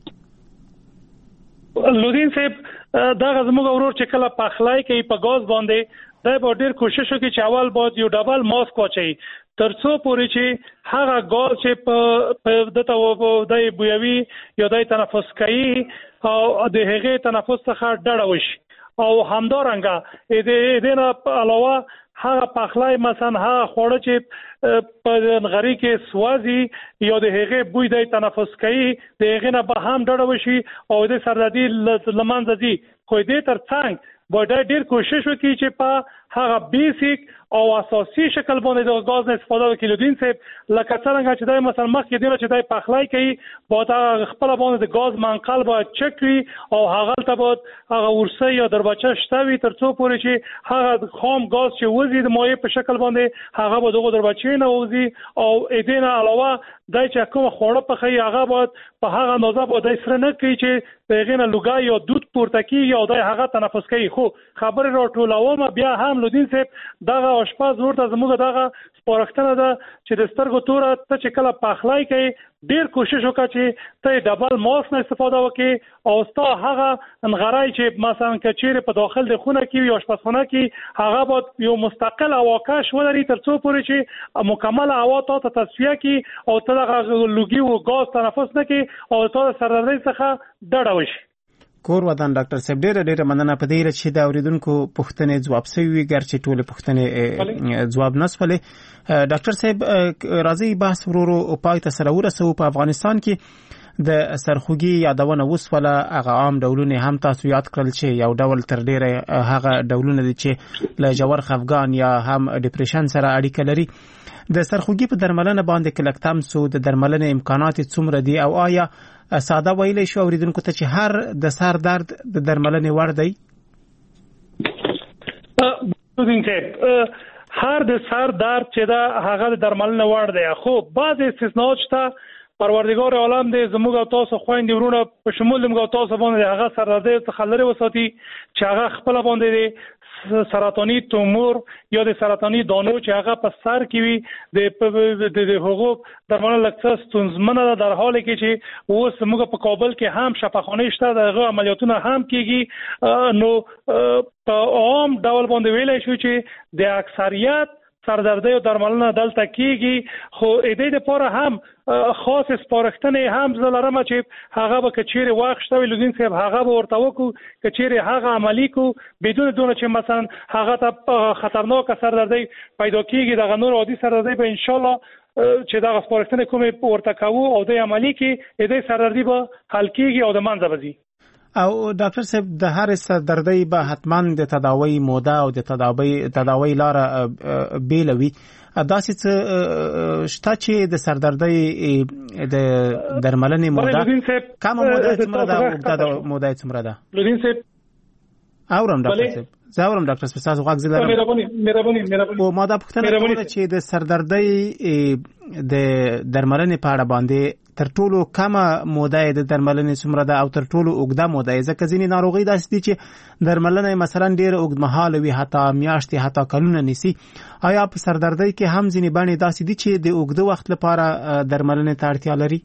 لودین صاحب دا زموږ ورور چې کله پخلای کوي په غاز باندې دا به ډېر کوشش وکړي چې اول باید یو ډبل ماسک واچي ترڅو پورې چې هغه غاز چې په دته د بویوي یا د تنفس کوي او د هغه تنفس څخه ډډه وشي او همدارنګه د نه علاوه هغه پخلای مثلا هغه خوړه چې په نغری کې سوازي یا د هغه بوی د تنفس کوي د هغه نه به هم ډډه وشي او د سردردي لمنځه دي خو دې ترڅنګ باید ډېر کوشش وکړي چې په هغه بیسیک او اساسي شکل باندې د غاز نه استفاده وکړي. لودین صاحب لکه څنګه چې دای مثلا مخکې دی چې دای پخلای کوي باید خپل باندې د غاز منقل باید چک وي او هغه ته باید هغه ورسې یا دربچه شته وي ترڅو پورې چې هغه خام غاز چې وزي د مایع په شکل باندې هغه به دغه دربچې نه وزي او اې نه علاوه دای چې کوم خوړه په خي هغه باید په هغه اندازه باید سره نه کوي چې دغه نه لوګا یا دود پورته کیږي او دای هغه تنفس کوي. خو خبر راټولوم بیا هم لودین صاحب دغه اشپاز ورته زموږ دغه سپارښتنه ده چې د سترګو توره ته چې کله پخلای کوي ډیر کوشش وکړي چې ته ډبل ماسک نه استفاده وکړي او ستا هغه انغړای چې مثلا کچیر په داخل د خونه کې یا آشپزخانه کې هغه باید یو مستقل اواکش ولري ترڅو پورې چې مکمل هوا ته تصفیه کړي او ته دغه لوګي او غاز تنفس نه کړي او ته سردردي څخه ډډه وشي. کور ودان ډاکټر صاحب ډېر مننه په دې چې دا اوریدونکو پوښتنې جواب شوي ګرچې ټول پوښتنې جواب نسولې. ډاکټر صاحب راځي بحث ورو پای ته سره ورسو. په افغانستان کې د سرخوږي یادونه وسوله هغه عام ډولونه هم تاسو یاد کړل چې یو ډول تر ډیره هغه ډولونه دي چې له جوړ خفګان یا هم ډیپریشن سره اړیکه لري. د سرخوږي په درملنه باندې کلکتم سو د درملنې امکانات څومره دي او آیا ساده ویلې شو اوریدونکو ته چې هر د سر درد د درملنې وړ دی؟ هر د سر درد چې دا هغه د درملنې وړ دی خو بعض استثناءات شته. پروردگار عالم دې زموږ او تاسو خويندې ورونه په شمول موږ او تاسو باندې هغه سردردي څخه لري وساتي چې هغه خپل باندې سرطاني تومور یا د سرطاني دانو چې هغه په سر کې وي د حقوق درملنه لکه ستونزمنه در حالی کې چې اوس موږ په کابل کې هم شفاخانه شته دغه عملیاتونه هم کیږي. نو په عام ډول باندې ویلای شو چې د اکثریت سردردي او درملنه دلته کیږي خو دې لپاره هم خاص سپارښتنې هم زلرم چې هغه به کچېره وخت شته لودین صاحب هغه به ورته وکړو کچېره هغه عملی کو بدون دونه چې مثلا هغه ته خطرناک سردردي پیدا کیږي دغه نور عادي سردردي به ان شاء الله چې دغه سپارښتنې کومې ورته کوو او د عملی کې دې سردردي به حل کیږي او د منځه وځي. او ډاکټر صاحب د هر سردردي به حتما د تداوی موده او د تداوی لاره بیلوي. داسې څه شته چې د سردردي د درملنې موده کومه موده څومره ده او د موده څومره ده؟ لودین صاحب اورم ډاکټر صاحب زاورم ډاکټر صاحب تاسو غواړئ زلره مهرباني او ما دا پوښتنه کوله چې د سردردۍ د درملنې په اړه باندې تر ټولو کمه موده د درملنې څومره ده او تر ټولو اوږده موده یې؟ ځکه ځینې ناروغۍ داسې دي چې درملنه مثلا ډېر اوږدمهاله وي، حتی میاشتې حتی کلونه نیسي. آیا په سردردۍ کې هم ځینې بڼې داسې دي چې د اوږده وخت لپاره درملنې ته اړتیا لري؟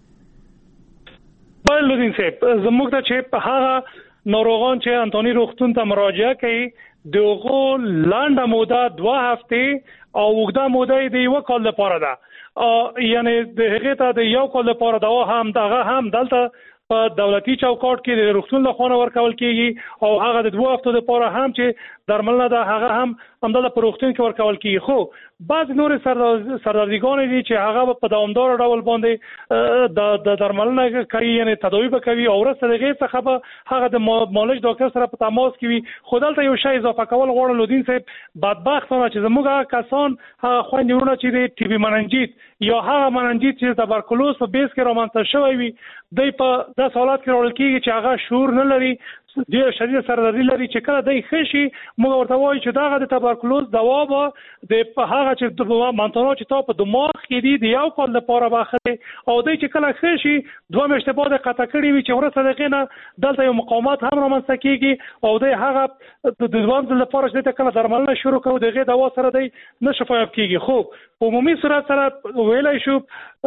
بله لودین صاحب، زموږ ته چې هغه ناروغان چې انتوني روغتون ته مراجعه کوي دغه لنډه موده 2 هفته او اوږده موده د 1 کال لپاره ده. یعنی د هغه ته د 1 کال لپاره دوا هم دغه هم دلته په دولتي چوکاټ کې د روغتون له خوا ورکول کیږي او هغه د 2 هفتو لپاره هم چې درملنه ده هغه هم همدلته په روغتون کې ورکول کیږي. خو بعض نور سردردګان دي چې هغه په دوامدار ډول باندې د درملنه کوي، یعنی تداوی به کوي او وروسته دغه څخه به هغه د معالج ډاکټر سره په تماس کې وي. خو دلته یو شی اضافه کول غواړم لودین صاحب، بدبختانه چې زموږ کسان هغه خويندونه چې د ټي بي مننجیت یا هغه مننجیت چې تبرکلوز په بیس کې رامنځته شوی وي د په داس حالات کې راول کیږي چې هغه شعور نه لري، ډېر شدید سردردي لري چې کله دای خشي موږ ورته وایو چې داغه د تبرکلوز دوا به د هغه چې د مانتونو چې تا په دماغ کې دي د 1 کال لپاره باخره او دای چې کله خشي 2 میاشتې بعد قطع کړي وي چې ورسره دغه نه دلته یو مقاومت هم رامنځته کیږي او دای هغه د دوام لپاره چې کله درملنه شروع کوي دغه دوا سره دای نشفایب کیږي. خو په عمومي صورت سره ویلای شو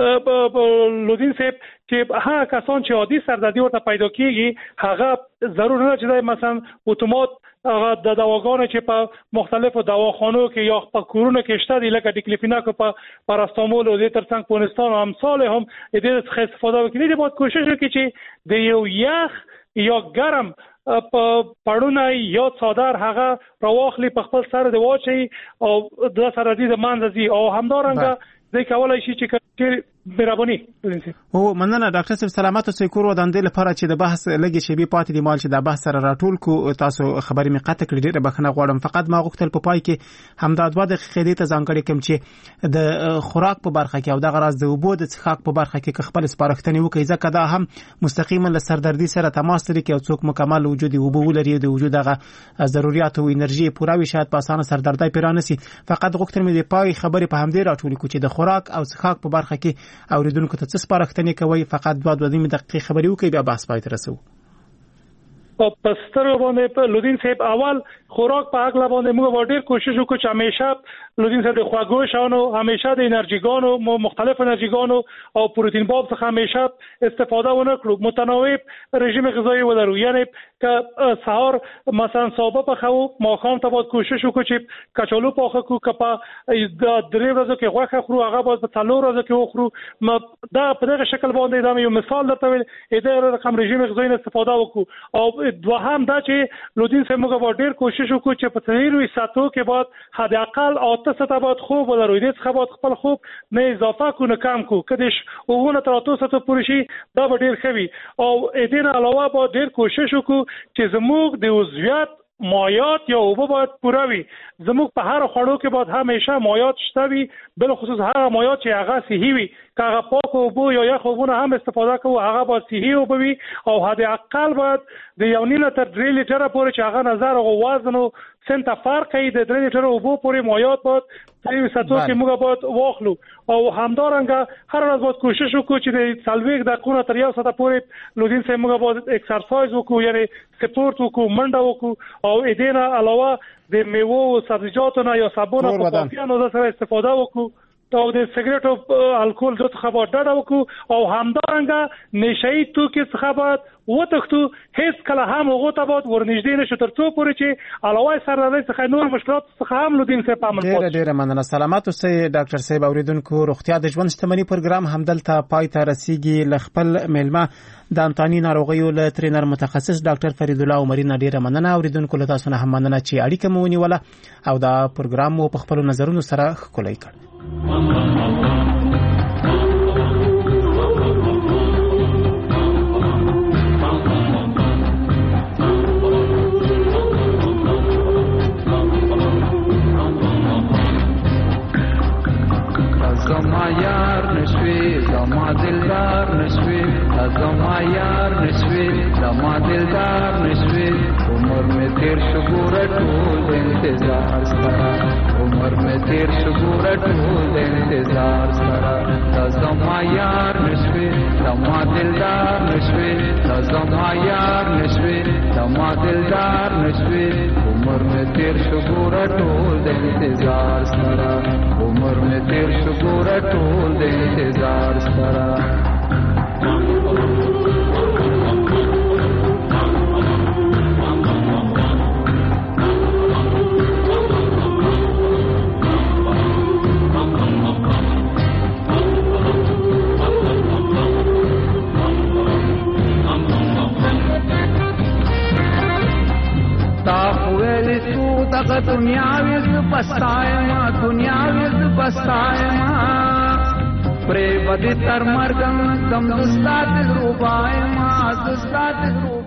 لودین صاحب چې هغه کسان چې عادي سردردي ورته پیدا کیږي هغه ضرور نه چې مثلا اتومات هغه د دواګانو چې په مختلفو دواخانو کې یا په کورونو کې شته دي لکه ډیکلیفیناک او پاراستامول او د ترڅنګ پونستان او امثال هم دې څخه استفاده وکړي. دې باید کوشش وکړي چې د یو یخ یا ګرم په پړونه یا څادر هغه راواخلي په خپل سر دی واچي او د سردردي د منځي او همدارنګه د کولای شي چې مهرباني. او مننه ډاکټر صاحب، سلامت اوسئ. کور ودانې لپاره چې د بحث لګي شی به پاتې دی مال چې د بحث سره راټول کو تاسو خبرې می قطع کړې ډېر بخنه غواړم. فقط ما غوښتل په پای کې همدا 2 دقیقې ته ځانګړې کوم چې د خوراک په برخه کې او د غراض د اوبو د څښاک په برخه کې خپل سپارښتنې وکړي، ځکه دا هم مستقیما له سردردي سره تماس لري کې او څوک مکمل وجود اوبو ولري د وجود هغه ضرورت او انرژي پوره وي شاید په اسانه سردردي پیرانسي. فقط غوښتل مې د پای خبرې په همدې راټول کو چې د خوراک او څښاک په برخه کې اوریدونکو ته څه سپارښتنې کوي. فقط 2 دقیقې خبرې وکړي بیا بحث پای ته رسو. په سترو باندې په لودین صاحب اول خوراک په اغلا باندې موږ ډېر کوشش وکړو چې همیشه لودین صاحب د خواږو شانو همیشه د انرژيګانو مختلف انرژيګانو او پروتین باب څخه همیشه استفاده ونکړو، متنوع رژیم غذایی ولرو. یعنی که سحر مثلا صبح په خو ماښام ته باید کوشش وکړو چې کچالو پاخه کو کپا د 3 ورځې کې غوښه خورو هغه باید په 4 ورځې کې وخورو. دا په دغه شکل باندې دا یو مثال درته ویل دا رقم رژیم غذایی استفاده وکړو. او دوهم دا چې لودین صاحب موږ ډېر کوشش وکړو چې په 3 ساعتو کې بعد حد اقل 8 ساعته بعد خوب ولرو. دې څخه بعد خپل خوب نه اضافه کو نه کم کو کديش وګونه تر 8 ساعته پورې شي دا ډېر خوي. او دې نه علاوه به ډېر کوشش وکړو چې زموږ د عضویت مایات یا اوبه باید پوره وي. زموږ په هر خوړو کې باید همیشه مایات شته وي، بل خصوص هغه مایات چې هغه صحي وي. که هغه پاک اوبه یا یخ اوبه هم استفاده کوو هغه باید صحي اوبه وي او حد اقل باید د 1.5 تر 3 لیټره پورې چې هغه نظر او وزن او سنت فرق کوي د 3 لیټره اوبه پورې مایات باید 3 ساعتو کې موږ باید واخلو. او همدارنګه هر ورځ باید کوشش وکړو چې د 40 دقیقو تر 1 ساعت پورې لودین صاحب موږ باید ایکسرسایز وکړو، یعنی سپورت وکړو، منډه وکړو. او دې نه علاوه د میوه او سبزیجاتو نه یا صابون او کافیانو سره استفاده وکړو او د سیګریټ او الکول د څخه باید ډډه وکړو. او همدارنګه نشئی توکي څخه باید وتښتو، هیڅ کله هم هغه ته باید ورنږدې نشو تر څو پورې چې علاوه سردردي څخه نور مشکلات څخه هم لودین صاحب عمل کوي. ډېر مننه. سلامات اوسئ ډاکټر صاحب. اوریدونکو روغتیا د ژوند شتمنۍ پروګرام همدلته پای ته رسیدي. لخپل میلمه د انتاني ناروغیو له ټرینر متخصص ډاکټر فرید الله عمرینه ډېر مننه. اوریدونکو له تاسو نه هم مننه چې اړیکه مو ونیوله او دا پروګرام مو په خپل نظرونو سره ښکلی کړ. زما یار نشوي زما دلدار نشوي زما یار نشوي زما دلدار نشوي عمر می تیر شګور ټول د انتظار سره عمر مې تیر شګور ټول د انتظار سره دا زما یار نشوي زما دلدار نشوي دا زما یار نشوي زما دلدار نشوي عمر مې تیر شګور ټول د انتظار سره عمر مې تیر شګور ټول د انتظار سره دغه دنیاوی ز بستایما دنیاوی ز بستایما پرې بدی تر مرګ دم دستا دل روبایما دستا دل